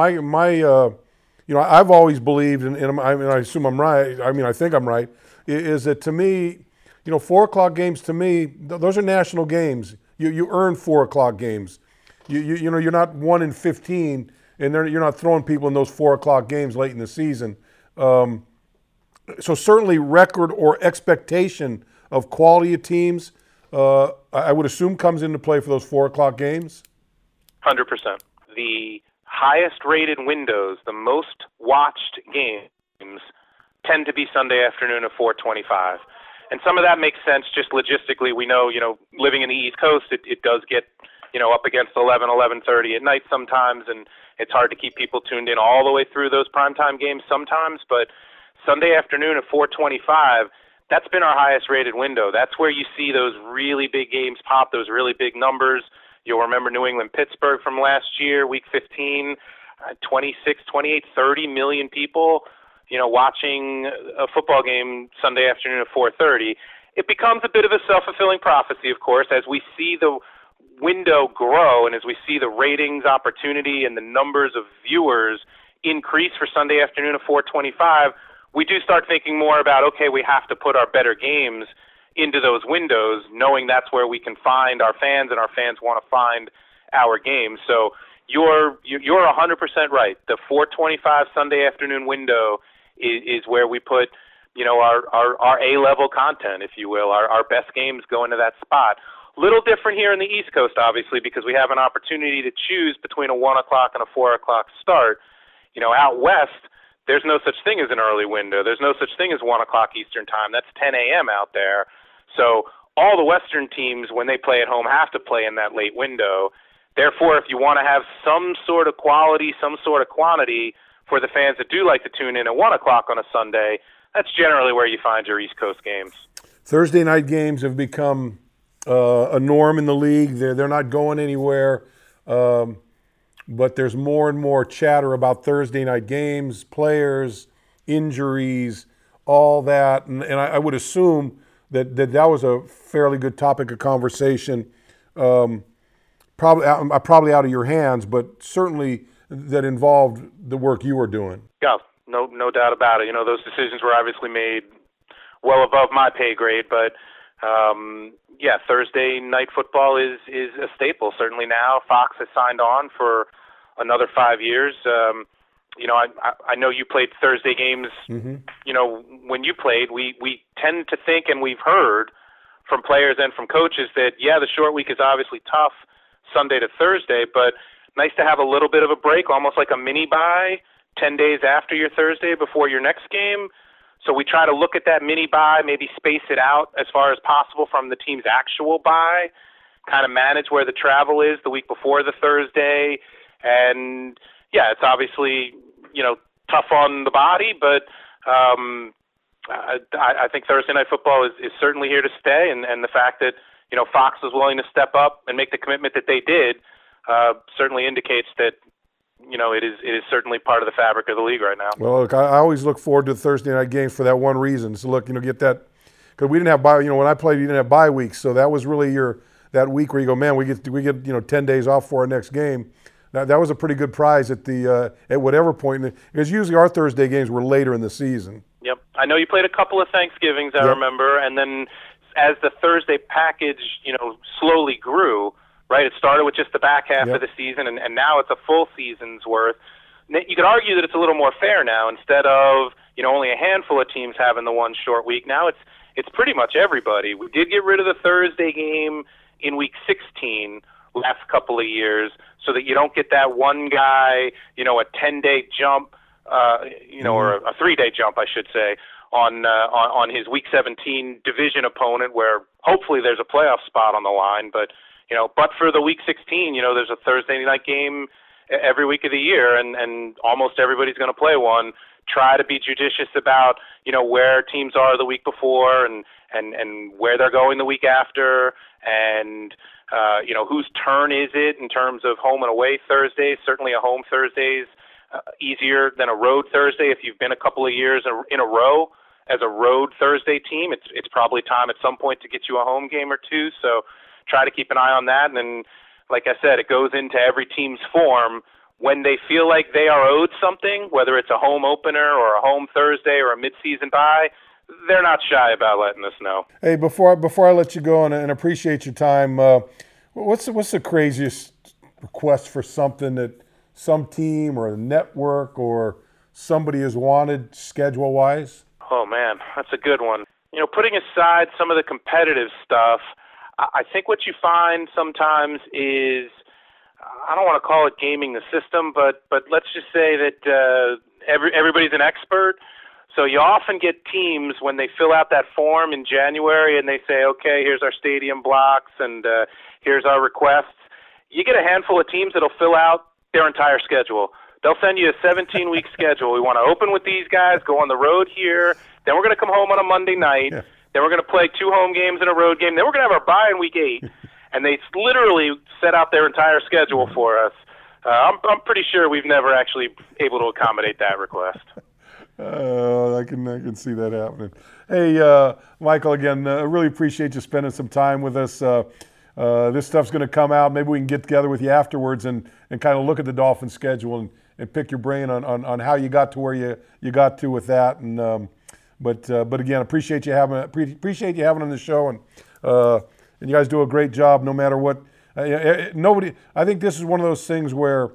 I've always believed, and I assume I'm right, I think I'm right, is that to me, 4 o'clock games to me, those are national games. You earn 4 o'clock games. You're not 1 in 15, and you're not throwing people in those 4 o'clock games late in the season. So certainly record or expectation of quality of teams, I would assume comes into play for those 4 o'clock games. 100%. The highest rated windows, the most watched games, tend to be Sunday afternoon at 4:25. And some of that makes sense just logistically. We know, living in the East Coast, it does get, up against 11:30 at night sometimes, and it's hard to keep people tuned in all the way through those primetime games sometimes. But Sunday afternoon at 4:25, that's been our highest rated window. That's where you see those really big games pop, those really big numbers. You'll remember New England-Pittsburgh from last year, week 15, 26, 28, 30 million people, watching a football game Sunday afternoon at 4:30. It becomes a bit of a self-fulfilling prophecy, of course, as we see the window grow and as we see the ratings opportunity and the numbers of viewers increase for Sunday afternoon at 4:25. We do start thinking more about, okay, we have to put our better games into those windows, knowing that's where we can find our fans and our fans want to find our games. So you're 100% right. The 4:25 Sunday afternoon window is where we put, our A-level content, if you will. Our best games go into that spot. Little different here in the East Coast, obviously, because we have an opportunity to choose between a 1 o'clock and a 4 o'clock start. Out west, there's no such thing as an early window. There's no such thing as 1 o'clock Eastern time. That's 10 a.m. out there. So all the Western teams, when they play at home, have to play in that late window. Therefore, if you want to have some sort of quality, some sort of quantity for the fans that do like to tune in at 1 o'clock on a Sunday, that's generally where you find your East Coast games. Thursday night games have become a norm in the league. They're not going anywhere. But there's more and more chatter about Thursday night games, players, injuries, all that. And I would assume that was a fairly good topic of conversation, probably out of your hands, but certainly that involved the work you were doing. Yeah, no doubt about it. Those decisions were obviously made well above my pay grade, but Thursday night football is a staple. Certainly now Fox has signed on for another 5 years. I know you played Thursday games. Mm-hmm. When you played, we tend to think, and we've heard from players and from coaches that, the short week is obviously tough Sunday to Thursday, but nice to have a little bit of a break, almost like a mini bye 10 days after your Thursday before your next game. So we try to look at that mini bye, maybe space it out as far as possible from the team's actual bye, kind of manage where the travel is the week before the Thursday. And, it's obviously, tough on the body, but I think Thursday Night Football is certainly here to stay. And the fact that, Fox was willing to step up and make the commitment that they did certainly indicates that, it is certainly part of the fabric of the league right now. Well, look, I always look forward to the Thursday night games for that one reason. So, look, get that – because we didn't have bye – when I played, you didn't have bye weeks. So that was really that week where you go, man, we get 10 days off for our next game. that was a pretty good prize at the at whatever point, because usually our Thursday games were later in the season. Yep. I know you played a couple of Thanksgivings, I remember, and then as the Thursday package, slowly grew, right? It started with just the back half of the season, and now it's a full season's worth. You could argue that it's a little more fair now. Instead of, only a handful of teams having the one short week, now it's pretty much everybody. We did get rid of the Thursday game in week 16 last couple of years so that you don't get that one guy, a 10-day jump, or a 3-day jump, I should say, on his week 17 division opponent, where hopefully there's a playoff spot on the line. But for the week 16, there's a Thursday night game every week of the year, and almost everybody's going to play one. Try to be judicious about where teams are the week before and where they're going the week after, and whose turn is it in terms of home and away Thursdays. Certainly a home Thursday's easier than a road Thursday. If you've been a couple of years in a row as a road Thursday team, it's probably time at some point to get you a home game or two. So try to keep an eye on that. And then, like I said, it goes into every team's form. When they feel like they are owed something, whether it's a home opener or a home Thursday or a midseason bye, they're not shy about letting us know. Hey, before I let you go and appreciate your time, what's the craziest request for something that some team or a network or somebody has wanted schedule-wise? Oh, man, that's a good one. Putting aside some of the competitive stuff, I think what you find sometimes is, I don't want to call it gaming the system, but let's just say that everybody's an expert. So you often get teams when they fill out that form in January and they say, okay, here's our stadium blocks and here's our requests. You get a handful of teams that'll fill out their entire schedule. They'll send you a 17-week schedule. We want to open with these guys, go on the road here, then we're going to come home on a Monday night, then we're going to play 2 home games and a road game, then we're going to have our bye in week 8. And they literally set out their entire schedule for us. I'm pretty sure we've never actually able to accommodate that request. I can see that happening. Hey, Michael, again, I really appreciate you spending some time with us. This stuff's going to come out. Maybe we can get together with you afterwards and kind of look at the Dolphins schedule and pick your brain on how you got to where you got to with that. And but again, appreciate you having on the show, and you guys do a great job no matter what. I think this is one of those things where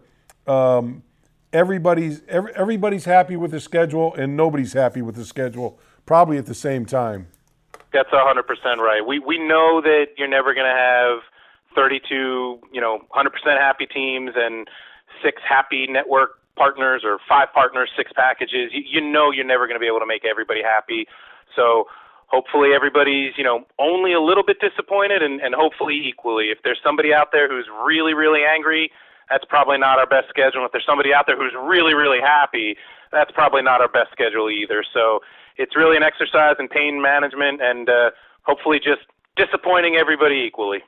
everybody's happy with the schedule and nobody's happy with the schedule, probably at the same time. That's 100% right. We know that you're never going to have 32, 100% happy teams and 6 happy network partners or 5 partners, 6 packages. You're never going to be able to make everybody happy. So hopefully everybody's, only a little bit disappointed and hopefully equally. If there's somebody out there who's really, really angry, that's probably not our best schedule. If there's somebody out there who's really, really happy, that's probably not our best schedule either. So it's really an exercise in pain management and hopefully just disappointing everybody equally.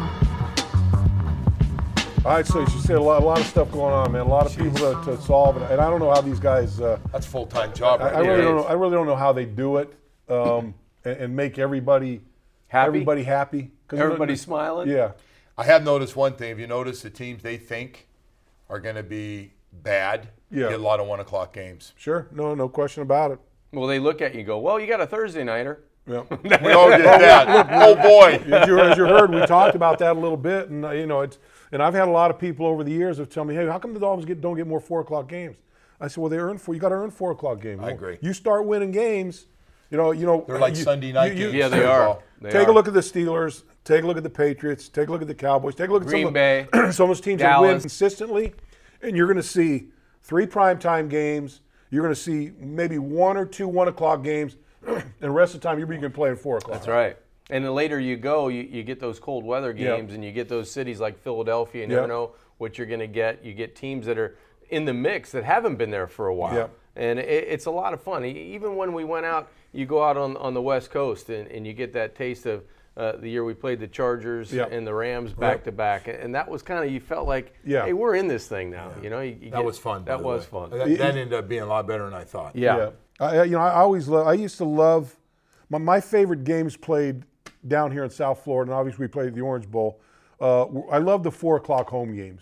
All right, so you said a lot of stuff going on, man. A lot of people to solve, and I don't know how these guys. That's a full-time job. I really don't know how they do it and make everybody happy. Everybody's smiling. Yeah. I have noticed one thing. If you notice the teams they think are going to be bad, get a lot of 1 o'clock games. Sure, no question about it. Well, they look at you and go, well, you got a Thursday nighter. Yeah. We all did that. Oh boy! As you heard, we talked about that a little bit, and and I've had a lot of people over the years that tell me, "Hey, how come the Dolphins don't get more 4 o'clock games?" I said, "Well, you got to earn 4 o'clock games. I agree. You start winning games, they're like Sunday night games. Yeah, they are. Take a look at the Steelers. Take a look at the Patriots. Take a look at the Cowboys. Take a look at Green Bay, some of those teams that win consistently, and you're going to see 3 primetime games. You're going to see maybe 1 or 2 1 o'clock games, and the rest of the time you can play at 4 o'clock. That's right. And the later you go, you get those cold weather games, and you get those cities like Philadelphia. You never know what you're going to get. You get teams that are in the mix that haven't been there for a while. Yep. And it's a lot of fun. Even when we went out, you go out on the West Coast, and you get that taste of the year we played the Chargers and the Rams back to back. And that was kind of, you felt like, hey, we're in this thing now. That was fun. That was fun. That ended up being a lot better than I thought. Yeah. I used to love my favorite games played down here in South Florida, and obviously we played the Orange Bowl. I love the 4 o'clock home games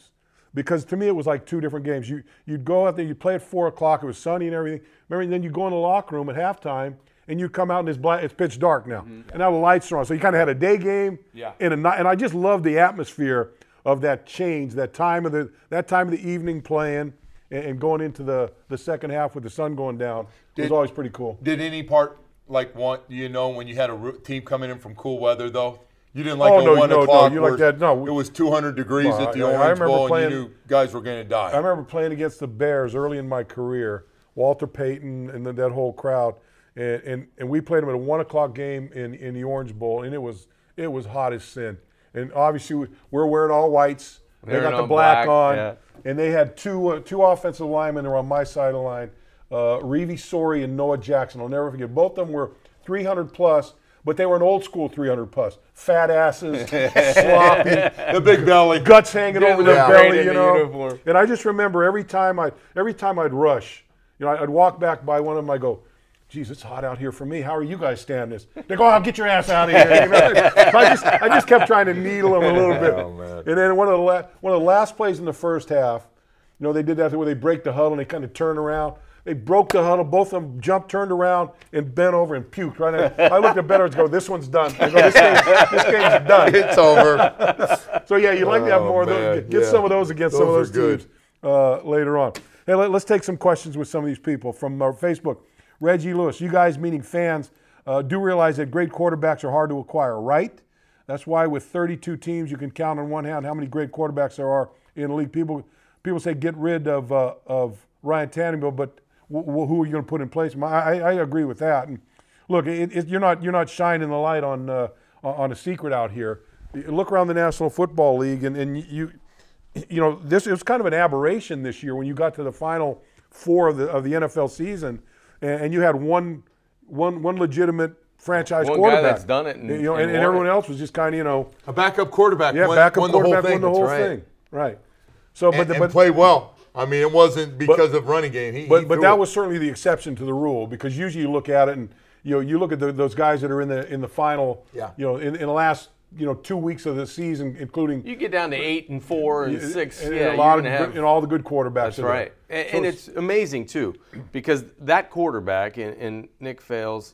because to me it was like two different games. You'd go out there, you'd play at 4 o'clock. It was sunny and everything. Remember, and then you go in the locker room at halftime, and you come out and it's pitch dark now, and now the lights are on. So you kind of had a day game and a night. And I just love the atmosphere of that change, that time of the evening playing, and going into the second half with the sun going down. It was always pretty cool. Did any part like when you had a team coming in from cool weather though? You didn't like 1 o'clock. No, you like that? No, it was 200 degrees at the Orange Bowl, and you knew guys were going to die. I remember playing against the Bears early in my career, Walter Payton and that whole crowd, and we played them at a 1 o'clock game in the Orange Bowl, and it was hot as sin. And obviously we're wearing all whites. They got the black on, and they had two offensive linemen that were on my side of the line, Reevy Sorey and Noah Jackson. I'll never forget. Both of them were 300 plus. But they were an old school 300 plus. Fat asses, sloppy, the big belly, guts hanging over their belly, Uniform. And I just remember every time I'd rush, I'd walk back by one of them. I go, "Geez, it's hot out here for me. How are you guys standing this?" They go, "Oh, get your ass out of here." I just kept trying to needle them a little bit. Oh, man. And then one of the last plays in the first half, they did that where they break the huddle and they kind of turn around. They broke the huddle. Both of them jumped, turned around, and bent over and puked. Right? I looked at Bedard and go, "This one's done." I go, this game's done. It's over. So, yeah, you'd like to have more of those. Get some of those against some of those teams later on. Hey, let's take some questions with some of these people from our Facebook. Reggie Lewis, you guys, meaning fans, do realize that great quarterbacks are hard to acquire, right? That's why with 32 teams, you can count on one hand how many great quarterbacks there are in the league. People say get rid of Ryan Tannehill, but who are you going to put in place? I agree with that. And look, you're not shining the light on a secret out here. You look around the National Football League, and this it was kind of an aberration this year when you got to the Final Four of the NFL season, and you had one legitimate franchise quarterback. One guy that's done it, and everyone else was just kind of a backup quarterback. Won the whole thing. Right. So, but played well. I mean, it wasn't because of running game. But that was certainly the exception to the rule, because usually you look at it and you look at those guys that are in the final. Yeah. In the last 2 weeks of the season, including you get down to 8 and 4 and 6. And a lot of all the good quarterbacks. That's right. And it's amazing too, because that quarterback in Nick Foles,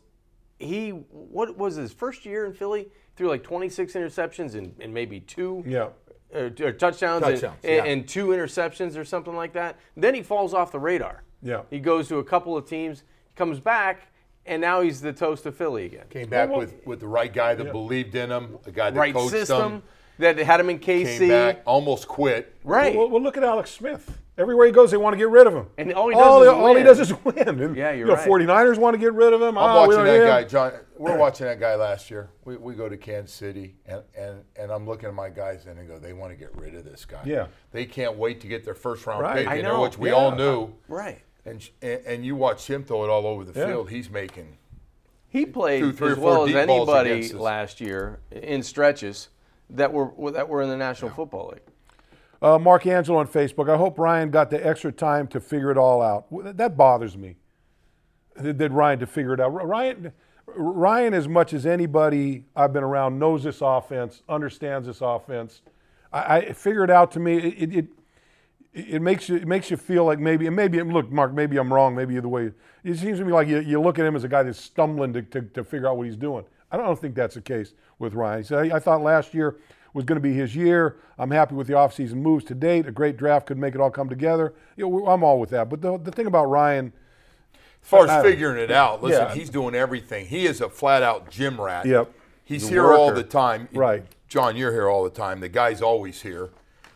what was his first year in Philly? Threw like 26 interceptions and maybe 2. Yeah. Touchdowns and 2 interceptions or something like that. Then he falls off the radar. Yeah. He goes to a couple of teams, comes back, and now he's the toast of Philly again. Came back with the right guy that believed in him, the guy that right coached system him. That had him in KC. Came back, almost quit. Right. Well, look at Alex Smith. Everywhere he goes, they want to get rid of him. And all he does is win. And, yeah, you're right. 49ers want to get rid of him. I'm watching that guy, John. We're watching that guy last year. We go to Kansas City, and I'm looking at my guys and I go, they want to get rid of this guy. Yeah. They can't wait to get their first-round Right. pick I in know. there, which we all knew. Right. And you watch him throw it all over the field. He's making. He played 2, 3, or as 4 well as deep balls anybody against us. last year in stretches that were in the National Football League. Mark Angelo on Facebook. I hope Ryan got the extra time to figure it all out. That bothers me. Did Ryan to figure it out? Ryan, as much as anybody I've been around, knows this offense, understands this offense. I figure it out to me. It makes you feel like maybe look, Mark, maybe I'm wrong. Maybe the way it seems to me like you look at him as a guy that's stumbling to figure out what he's doing. I don't think that's the case with Ryan. He said, I thought last year was going to be his year. I'm happy with the offseason moves to date. A great draft could make it all come together. I'm all with that. But the thing about Ryan, as far as figuring it out, listen, he's doing everything. He is a flat-out gym rat. Yep. He's here all the time. Right. John, you're here all the time. The guy's always here.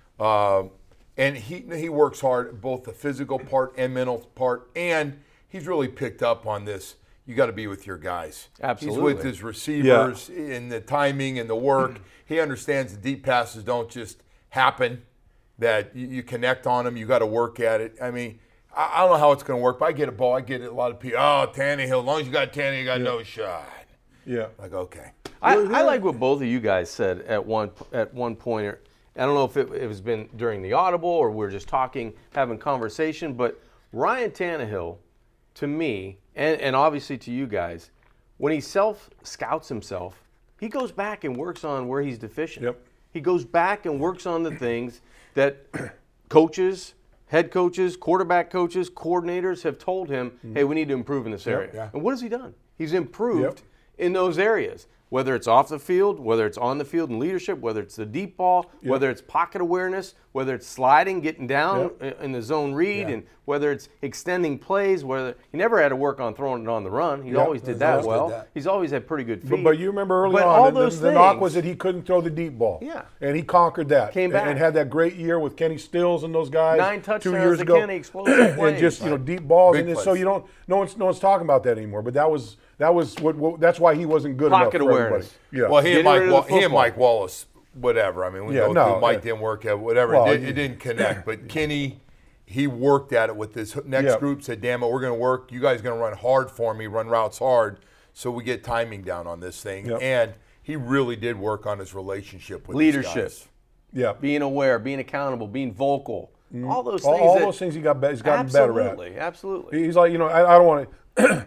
And he works hard, both the physical part and mental part, and he's really picked up on this. You got to be with your guys. Absolutely. He's with his receivers in the timing and the work. He understands the deep passes don't just happen, that you connect on them. You got to work at it. I mean, I don't know how it's going to work, but I get a ball. I get it. A lot of people, Tannehill, as long as you got Tannehill, you got no shot. Yeah. Like, okay. I like what both of you guys said at one point. I don't know if it was been during the audible or we're just talking, having conversation, but Ryan Tannehill, to me, and obviously to you guys, when he self-scouts himself, he goes back and works on where he's deficient. Yep. He goes back and works on the things that coaches, head coaches, quarterback coaches, coordinators have told him, hey, we need to improve in this area. Yeah. And what has he done? He's improved in those areas. Whether it's off the field, whether it's on the field in leadership, whether it's the deep ball, whether it's pocket awareness, whether it's sliding, getting down in the zone read, and whether it's extending plays, whether he never had to work on throwing it on the run. He always did that well. He's always had pretty good feet. But you remember early on, all those the knock was that he couldn't throw the deep ball. Yeah. And he conquered that. Came back. And had that great year with Kenny Stills and those guys 9 touchdowns 2 years to ago. Kenny, explosive plays. And just, deep balls. Big And so plays. no one's talking about that anymore. But that was what that's why he wasn't good enough Pocket for awareness. everybody. Yeah. Well, he and Mike football. Wallace, whatever. I mean, we go through Mike didn't work out, whatever. Well, it didn't connect. But Kenny, he worked at it with this next group, said, damn it, we're going to work. You guys are going to run hard for me, run routes hard, so we get timing down on this thing. Yep. And he really did work on his relationship with Leadership. these guys. Yeah. Being aware, being accountable, being vocal. All those things. All those things he's gotten better at. Absolutely. He's like, I don't want to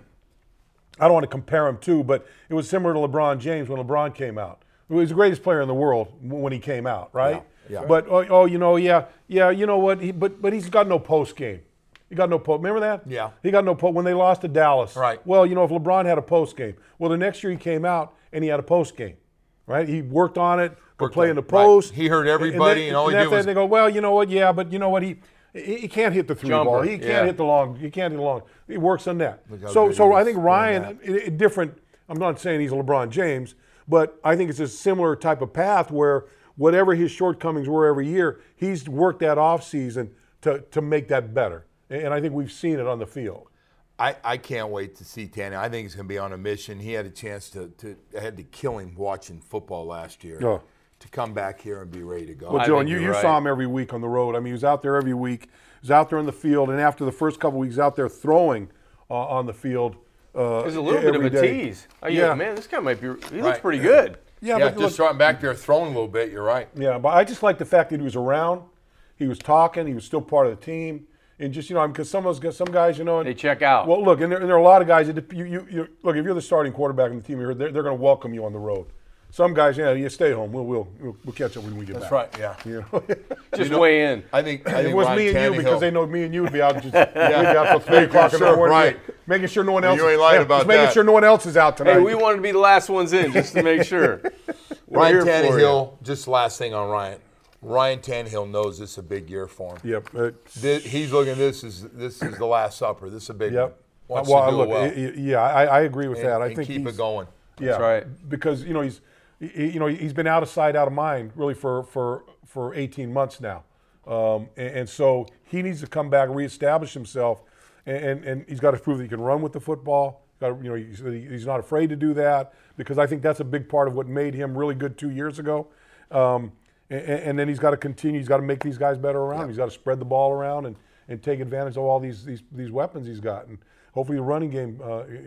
I don't want to compare him to, but it was similar to LeBron James when LeBron came out. He was the greatest player in the world when he came out, right? Yeah. But you know what? But he's got no post game. He got no post. Remember that? Yeah. He got no post when they lost to Dallas. Right. Well, if LeBron had a post game, well, the next year he came out and he had a post game, right? He worked on it, could play in the post. Right. He heard everybody, and all he did was. They go, well, you know what? Yeah, but you know what? He can't hit the three ball. He can't hit the long. He can't hit the long. He works on that. So I think Ryan, different. I'm not saying he's a LeBron James, but I think it's a similar type of path where whatever his shortcomings were every year, he's worked that off season to make that better. And I think we've seen it on the field. I can't wait to see Tanny. I think he's going to be on a mission. He had a chance I had to kill him watching football last year. Oh. To come back here and be ready to go. Well, Joe, you saw him every week on the road. I mean, he was out there every week. He was out there in the field, and after the first couple weeks, out there throwing on the field. There's a little bit of a tease. Man, this guy might be. He looks pretty good. Yeah, but just starting back there throwing a little bit. You're right. Yeah, but I just like the fact that he was around. He was talking. He was still part of the team. And just, because some guys, they check out. Well, look, and there are a lot of guys that you look, if you're the starting quarterback in the team, they're going to welcome you on the road. Some guys, you stay home. We'll catch up when we get back. That's right. Yeah. Just weigh in. I think it was Ryan me and Tannehill, you because they know me and you would be out just we'd be out till 3 o'clock in the morning. Right. Making sure no one else. You ain't lying about just making that. sure no one else is out tonight. Hey, we wanted to be the last ones in just to make sure. Ryan Tannehill. Just last thing on Ryan. Ryan Tannehill knows this is a big year for him. Yep. He's looking at this is the Last Supper. This is a big one. Yep. Wants to do it well. Yeah, I agree with that. I think keep it going. Yeah, That's right. Because he's been out of sight, out of mind, really for 18 months now, and so he needs to come back, reestablish himself, and he's got to prove that he can run with the football. He's not afraid to do that, because I think that's a big part of what made him really good 2 years ago. And then he's got to continue. He's got to make these guys better around. Yep. He's got to spread the ball around and take advantage of all these weapons he's got. And hopefully the running game,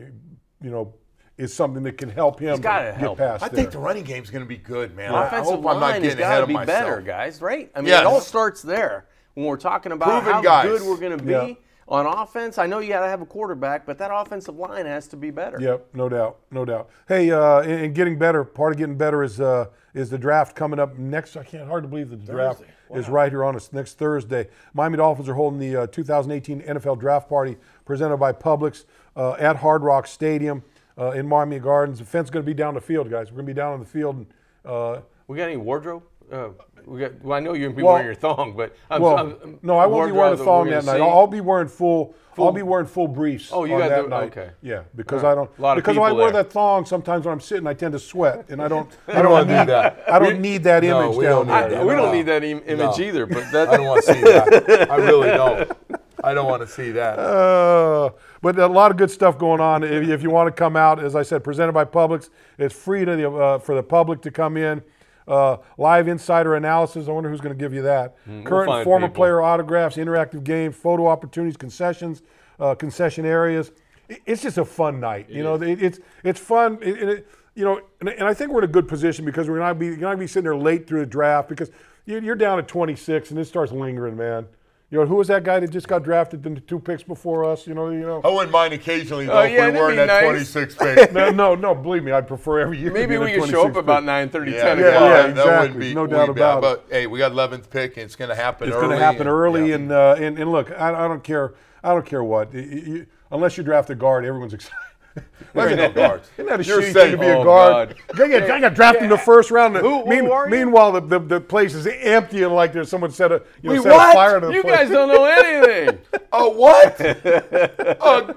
is something that can help him get past I think the running game's going to be good, man. The offensive line has got to be better, guys, right? I mean, yes. It all starts there. When we're talking about Proven how guys. good we're going to be on offense, I know you got to have a quarterback, but that offensive line has to be better. Yep, no doubt. Hey, and getting better, part of getting better is the draft coming up next. I can't hard to believe that the draft is right here on us next Thursday. Miami Dolphins are holding the 2018 NFL Draft Party presented by Publix at Hard Rock Stadium in Miami Gardens. The fence is going to be down the field, guys. We're going to be down on the field. We got any wardrobe? I know you're going to be wearing your thong, but no, I won't be wearing a thong that night. I'll be wearing full. I'll be wearing full briefs. Oh, you on got that night. Okay. Yeah, because I don't. Because when I wear that thong, sometimes when I'm sitting, I tend to sweat, and I don't. I don't need that. I don't need that image down there. We don't need that image either. But I don't want to see that. I really don't. I don't want to see that. But a lot of good stuff going on. If you want to come out, as I said, presented by Publix. It's free for the public to come in. Live insider analysis. I wonder who's going to give you that. Current and former player autographs, interactive games, photo opportunities, concessions, concession areas. It's just a fun night. It's fun. And I think we're in a good position because you're not be sitting there late through the draft because you're down at 26 and it starts lingering, man. You know, who was that guy that just got drafted in the 2 picks before us? You know. I wouldn't mind occasionally, though, if we weren't at 26 picks. No, believe me, I'd prefer every year. Maybe we could show up about 9:30, 10 o'clock. Yeah, exactly. That wouldn't be, no doubt about it. But, hey, we got 11th pick, and it's going to happen early. It's going to happen early, and look, I don't care. I don't care what. Unless you draft a guard, everyone's excited. There ain't no guards. Isn't that a You're shitty safe. thing to be a guard? God. I got drafted in the first round. Who are you? Meanwhile, the place is empty and like there's someone set a Wait, set a fire to the You place. guys don't know anything. A what? A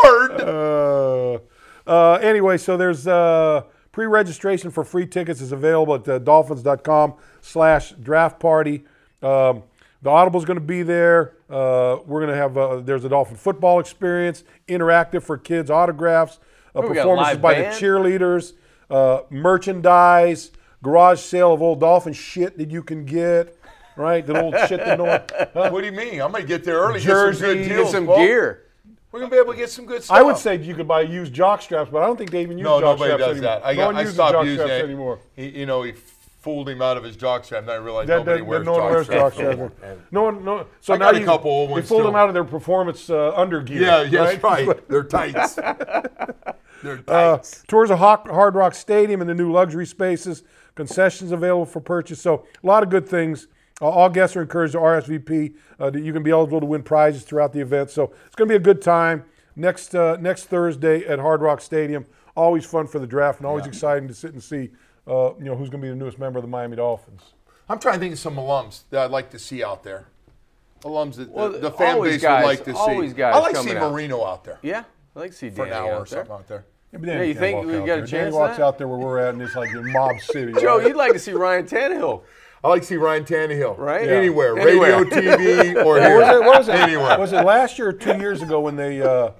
guard? Anyway, so there's pre-registration for free tickets is available at dolphins.com/draft party. The Audible's going to be there. We're going to have there's a Dolphin football experience, interactive for kids, autographs, we got a performances live by band? the cheerleaders, merchandise, garage sale of old Dolphin shit that you can get. Right, the old shit that no one. What do you mean? I'm going to get there early. Jerseys, get some good Get deals. some Paul. gear. We're going to be able to get some good stuff. I would say you could buy used jock straps, but I don't think they even use jock nobody straps does anymore. that. No one I uses stopped jock using straps it anymore. He fooled him out of his jock strap, and I realized No nobody wears jock straps. anymore. No. So I now got a couple old they ones pulled still. them out of their performance undergear. Yeah, that's right. They're tights. They're tights. Tours of Hard Rock Stadium and the new luxury spaces. Concessions available for purchase. So a lot of good things. All guests are encouraged to RSVP. You can be eligible to win prizes throughout the event. So it's going to be a good time next Thursday at Hard Rock Stadium. Always fun for the draft and always exciting to sit and see who's going to be the newest member of the Miami Dolphins. I'm trying to think of some alums that I'd like to see out there. Alums that Well, the fan always base guys- would like to see. always guys I like to see coming out. Marino out there Yeah, I like to see for Danny an hour or out there. something out there. Yeah, but Yeah, Danny you can't think walk we out got a there. chance Danny of walks that? out there where we're at, and it's like in Mob City. Joe, right? you'd like to see Ryan Tannehill. I like to see Ryan Tannehill. Right? Yeah. Anywhere. Anywhere. Radio, TV, or here. What was it? Anywhere. Was it last year or 2 years ago when they I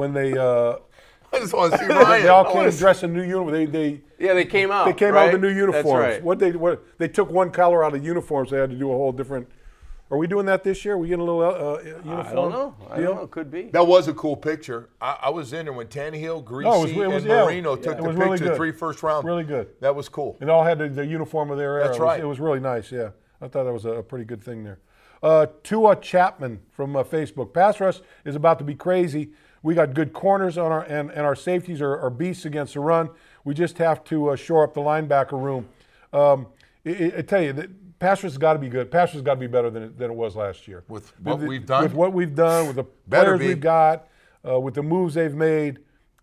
just want to see Ryan. they all came dressed in new uniforms? They came out. They came right? out with the new uniforms. That's right. They took one color out of uniforms. They had to do a whole different. Are we doing that this year? Are we getting a little uniform? I don't know. deal? Could be. That was a cool picture. I was in there when Tannehill, Greasy, and Marino took the it was really picture, good. 3 first round. Really good. That was cool. It all had the uniform of their era. That's right. It was really nice. Yeah, I thought that was a pretty good thing there. Tua Chapman from Facebook. Pass rush is about to be crazy. We got good corners on and our safeties are beasts against the run. We just have to shore up the linebacker room. I tell you, pass rush has got to be good. Pass rush has got to be better than it was last year. With what we've done? With what we've done, with the Better players be. we've got, with the moves they've made.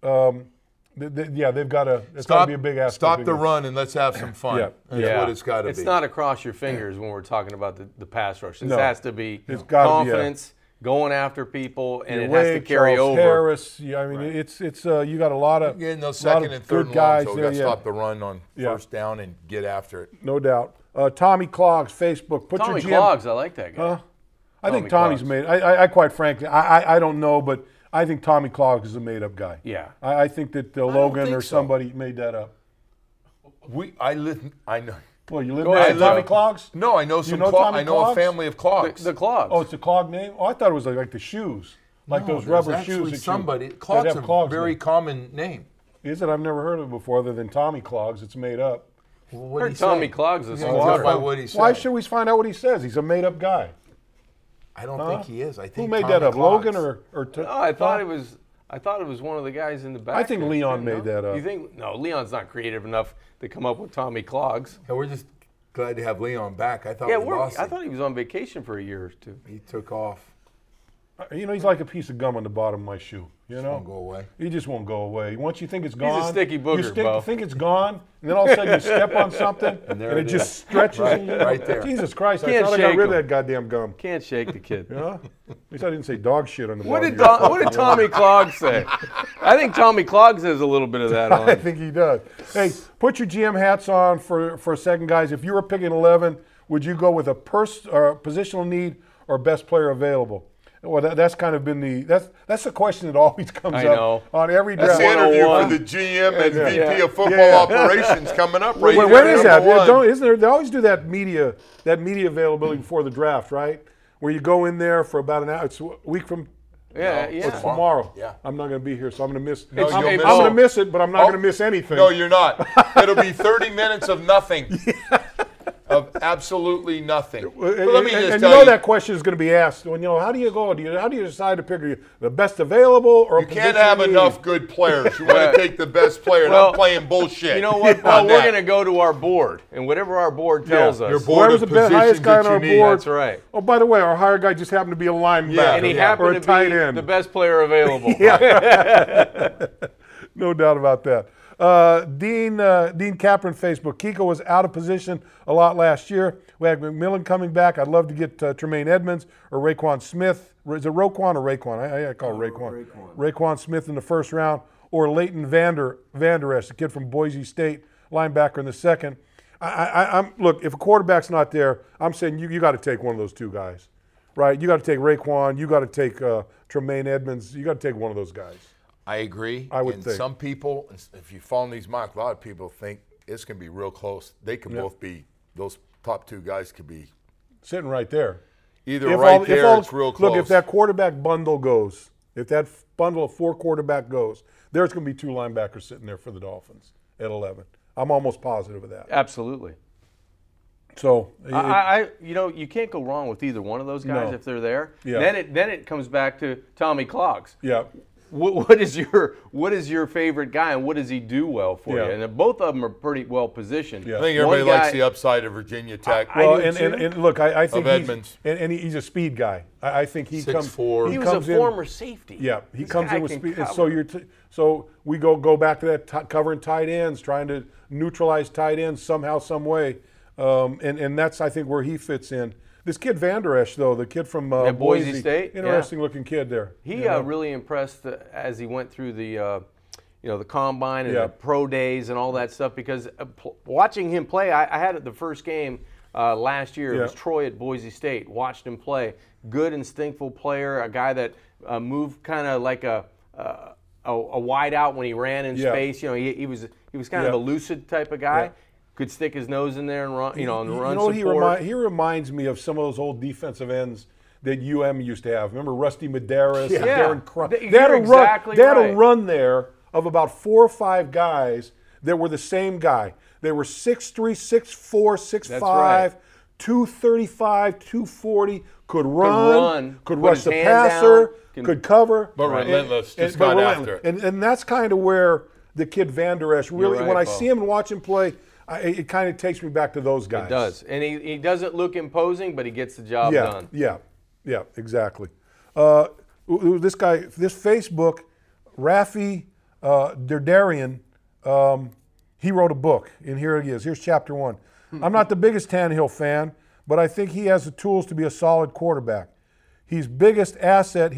They've got to. It's got to be a big aspect. Stop the run and let's have some fun. Yeah. That's what it's got to be. It's not across your fingers when we're talking about the pass rush. This No. has to be It's gotta be, confidence, going after people, and it Wade, has to carry Charles over. Harris. Yeah, I mean, it's you got a lot of Getting those lot second of and third good guys longs, so we there, got to yeah. stop the run on first down and get after it. No doubt. Tommy Clogs, Facebook. Put Tommy your GM. Clogs, I like that guy. I think Tommy Tommy's Clogs. made. I quite frankly, I don't know, but I think Tommy Clogs is a made-up guy. Yeah. I think that Logan think or so. somebody made that up. I know. Well, you live Go next ahead, to Tommy Joe. Clogs? No, I know some. know Clog- Tommy I know a Clogs? family of clogs. The Clogs. Oh, it's a clog name? Oh, I thought it was like the shoes. Like those there's rubber actually shoes. That somebody. that Clogs have are a clogs very in it. common name. Is it? I've never heard of it before other than Tommy Clogs. It's made up. What Heard Tommy Clogs is Yeah, a just by water. what he said. Why should we find out what he says? He's a made-up guy. I don't think he is. I think Who made Tommy that up? Clogs. Logan or No, I thought it was one of the guys in the back. I think there, Leon too, made no? that up. You think? No, Leon's not creative enough to come up with Tommy Clogs. Yeah, we're just glad to have Leon back. I thought Yeah, we lost I him. thought he was on vacation for a year or two. He took off. You know, he's like a piece of gum on the bottom of my shoe. You know, Won't go away. he just won't go away. Once you think it's gone, sticky booger, Bo. think it's gone, and then all of a sudden you step on something, and there it it just is. stretches. Right- and, you know, right there. Jesus Christ! I Can't thought I got shake rid of him. that goddamn gum. Can't shake the kid. Huh? At least I didn't say dog shit on the What bottom. did of your what did Tommy Clogs say? I think Tommy Clogs has a little bit of that I on. think he does. Hey, put your GM hats on for a second, guys. If you were picking 11, would you go with a positional need or best player available? Well, that's kind of been that's the question that always comes I up know. on every That's draft. the interview 101. for the GM and Yeah. VP of football Yeah. operations coming up right When there. is that? number one. Isn't there? They always do that media availability before the draft, right? Where you go in there for about an hour. It's a week from. Yeah, No, yeah. It's tomorrow. Yeah. I'm not going to be here, so I'm going to miss. No, I'm you'll miss going it. to miss it, but I'm not Oh. going to miss anything. No, you're not. It'll be 30 minutes of nothing. of absolutely nothing. But let me just tell you, that question is going to be asked. When how do you go? How do you decide to pick the best available or you can't have enough good players? You want to take the best player. And I'm playing bullshit. You know what? Well, we're going to go to our board, and whatever our board tells us. Your board of the highest guy on our board. That's right. Oh, by the way, our hired guy just happened to be a linebacker, and he happened to be the best player available. No doubt about that. Dean Capron, Facebook. Kiko was out of position a lot last year. We had McMillan coming back. I'd love to get Tremaine Edmonds or Raekwon Smith. Is it Roquan or Raekwon? I call it Raekwon. Raekwon Smith in the first round, or Leighton Vander Esch, the kid from Boise State, linebacker in the second. Look, if a quarterback's not there, I'm saying you got to take one of those two guys, right? You got to take Raekwon. You got to take Tremaine Edmonds. You got to take one of those guys. I agree. I would think. Some people, if you follow these mocks, a lot of people think it's going to be real close. They could both be, those top two guys could be sitting right there. It's real close. Look, if that quarterback bundle goes, if that bundle of 4 quarterback goes, there's going to be 2 linebackers sitting there for the Dolphins at 11. I'm almost positive of that. Absolutely. So you can't go wrong with either one of those guys if they're there. Yeah. Then it comes back to Tommy Clogs. Yeah. What is your favorite guy, and what does he do well for you? And both of them are pretty well positioned. Yeah. I think everybody likes the upside of Virginia Tech. And look, I think Edmonds. He's a speed guy. I think he 6'4". He was a former safety. Yeah, he comes in with speed. And so we go back to that covering tight ends, trying to neutralize tight ends somehow, some way, and that's I think where he fits in. This kid Vander Esch, though, the kid from Boise State, interesting-looking kid there. He really impressed as he went through the combine and the pro days and all that stuff. Because watching him play, I had it the first game last year. It was Troy at Boise State. Watched him play. Good, instinctful player. A guy that moved kind of like a wide out when he ran in space. He was kind of a lucid type of guy. Could stick his nose in there and run, He reminds me of some of those old defensive ends that UM used to have. Remember Rusty Medeiros and Darren Crum? They had a run there of about 4 or 5 guys that were the same guy. They were 6'3", 6'4", 6'5", 235, 240, could run, could rush the passer, could cover. But relentless, just got after it. And that's kind of where the kid Vander Esch really, when I see him and watch him play, it kind of takes me back to those guys. It does. And he doesn't look imposing, but he gets the job done. Yeah, exactly. This Facebook, Rafi Derdarian, he wrote a book, and here it is. Here's chapter 1. I'm not the biggest Tannehill fan, but I think he has the tools to be a solid quarterback. His biggest asset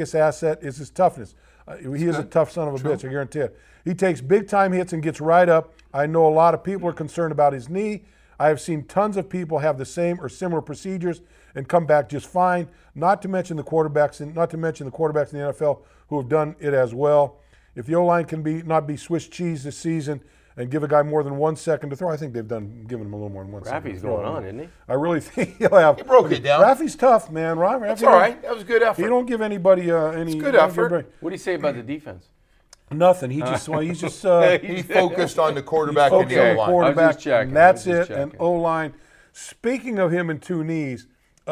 is his toughness. He is a tough son of a bitch, I guarantee it. He takes big-time hits and gets right up. I know a lot of people are concerned about his knee. I have seen tons of people have the same or similar procedures and come back just fine. Not to mention the quarterbacks in the NFL who have done it as well. If the O-line can not be Swiss cheese this season and give a guy more than 1 second to throw, I think they've given him a little more than 1 second. Rafi's going on, isn't he? I really think he'll have. He broke it down. Rafi's tough, man. That's all right. That was a good effort. He don't give anybody any. It's good effort. What do you say about the defense? Nothing. He just he focused on the quarterback and the O-line. Quarterback, and that's it. And O-line. Speaking of him and 2 knees,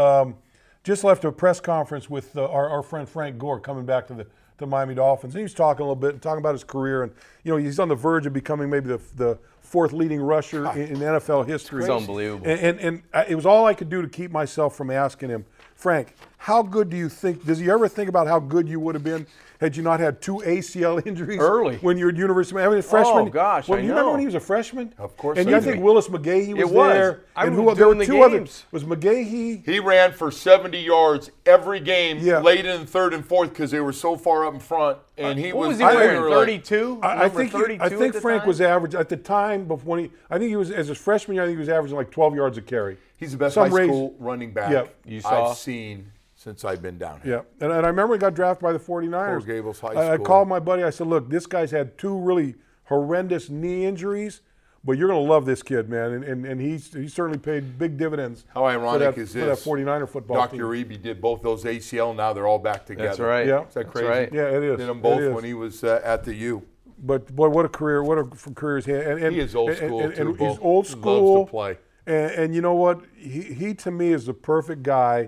just left a press conference with our friend Frank Gore coming back to the Miami Dolphins. And he was talking a little bit, talking about his career, and he's on the verge of becoming maybe the 4th leading rusher in NFL history. It's unbelievable. And it was all I could do to keep myself from asking him, Frank, how good do you think? Does he ever think about how good you would have been had you not had 2 ACL injuries early when you were at University? I mean, a freshman. Oh gosh, you remember when he was a freshman? Of course. And I think Willis McGahee was there. And there were 2 others. Was McGahee? He ran for 70 yards every game, late in the 3rd and 4th, because they were so far up in front. And he was wearing 32. I think Frank was average at the time before I think he was as a freshman year. I think he was averaging like 12 yards of carry. He's the best high school running back I've seen since I've been down here. Yeah, and I remember he got drafted by the 49ers. Coral Gables High School. I called my buddy. I said, look, this guy's had 2 really horrendous knee injuries, but you're going to love this kid, man. And he certainly paid big dividends. How ironic is this? For that 49er football Dr. team. Rebbe did both those ACL. Now they're all back together. That's right. Yeah. Is that crazy? That's right. Yeah, it is. Did them both when he was at the U. But boy, what a career! What a career he had. And he is old school too. He's old school. Loves to play. And you know what? He to me is the perfect guy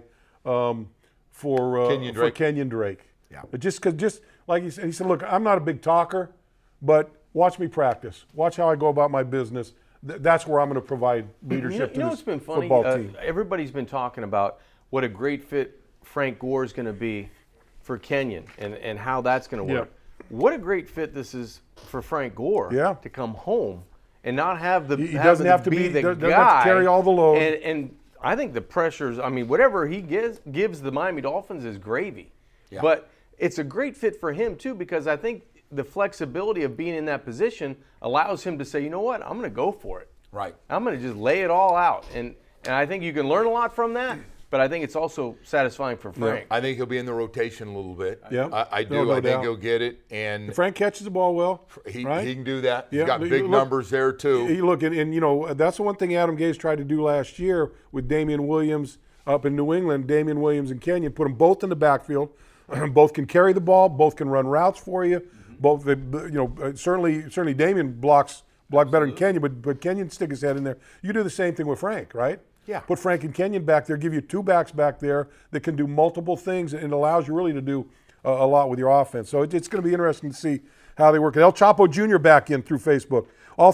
for Kenyon Drake. Yeah. Just like he said, look, I'm not a big talker, but watch me practice. Watch how I go about my business. That's where I'm going to provide leadership to this football team. Everybody's been talking about what a great fit Frank Gore is going to be for Kenyon and how that's going to work. Yeah. What a great fit this is for Frank Gore to come home and not have the he doesn't have to be the guy, doesn't have to carry all the load. And I think the pressures. I mean, whatever he gives the Miami Dolphins is gravy. Yeah. But it's a great fit for him too, because I think the flexibility of being in that position allows him to say, you know what, I'm going to go for it. Right. I'm going to just lay it all out. And I think you can learn a lot from that, but I think it's also satisfying for Frank. I think he'll be in the rotation a little bit. Yeah. I do. I think he'll get it. And Frank catches the ball well. He right? can do that. He's got big numbers there, too. Look, and you know, that's the one thing Adam Gase tried to do last year with Damian Williams up in New England. Damian Williams and Kenyon, put them both in the backfield. Both can carry the ball. Both can run routes for you. Both, certainly Damian block better than Kenyon, but Kenyon stick his head in there. You do the same thing with Frank, right? Yeah. Put Frank and Kenyon back there, give you two backs back there that can do multiple things, and it allows you really to do a lot with your offense. So it's going to be interesting to see how they work. El Chapo Jr. back in through Facebook. All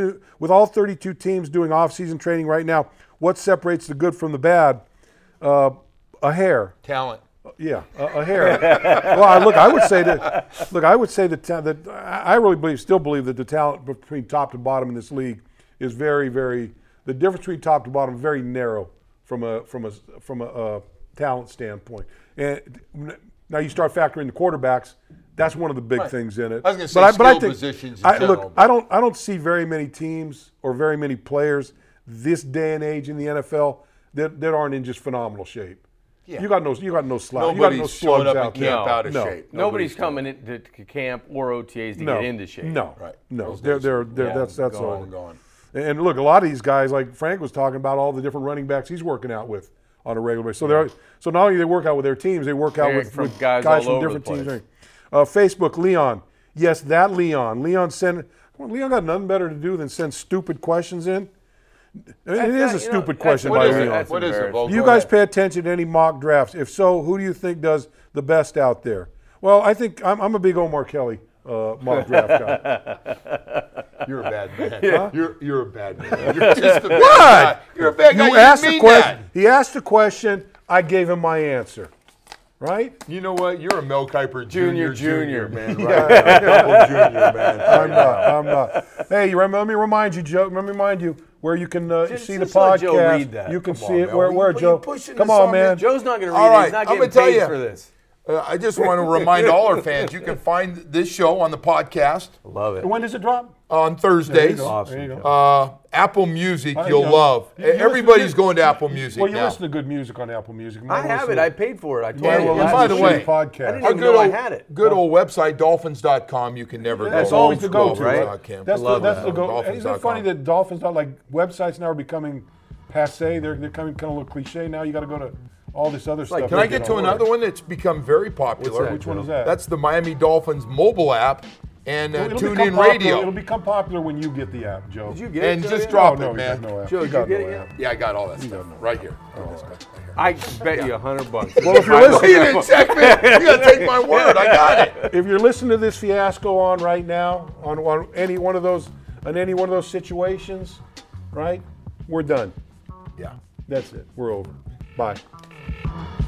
32 teams doing off-season training right now, what separates the good from the bad? A hair. Talent. Yeah, a hair. Well, look, I would say that I really still believe that the talent between top to bottom in this league is very, very. The difference between top to bottom is very narrow from a talent standpoint. And now you start factoring the quarterbacks. That's one of the big things in it. I was going to say skill positions in general. Look, I don't see very many teams or very many players this day and age in the NFL that aren't in just phenomenal shape. Yeah. You got no slack. Nobody's showing up in camp out of shape. Nobody's coming into camp or OTAs to get into shape. No, right. No. That's all. Gone. And look, a lot of these guys, like Frank was talking about, all the different running backs he's working out with on a regular basis. So not only do they work out with their teams, they work out with guys from different teams. Facebook, Leon. Yes, that Leon. Leon got nothing better to do than send stupid questions in. It is a stupid question by Leon. What is it? Do you guys pay attention to any mock drafts? If so, who do you think does the best out there? Well, I think I'm a big Omar Kelly mock draft guy. You're a bad man. Huh? You're a bad man. You're just a bad guy. You're a bad guy. You asked the question. He asked the question. I gave him my answer. Right? You know what? You're a Mel Kiper Jr. man. Right? Junior, man. I'm not. Hey, let me remind you, Joe. Let me remind you where you can see the podcast. Joe read that. You can see it. Where, Joe? Come on, man. Joe's not going to read it. He's not getting paid for this. I just want to remind all our fans, you can find this show on the podcast. Love it. When does it drop? On Thursdays. There you go. Apple Music, you'll love. Everybody's going to Apple Music well, you now. listen to good music on Apple Music. I have it. I paid for it. I told you. And by the way, podcast. I didn't even know I had it. Good old website, Dolphins.com. You can never go. That's always the go-to, right? That's the go. Isn't it funny that Dolphins, websites now are becoming passe? They're becoming kind of a little cliche now. You got to go to all this other stuff. Can I get to another one that's become very popular? Which one is that? That's the Miami Dolphins mobile app and TuneIn Radio. It'll become popular when you get the app, Joe. Did you get it? And just drop it, man. No Joe, did you get it yet? Yeah, I got all that stuff right here. I bet you $100. Well, if you're listening, you didn't check me. You got to take my word. I got it. If you're listening to this fiasco on right now, on any one of those situations, right? We're done. Yeah. That's it. We're over. Bye.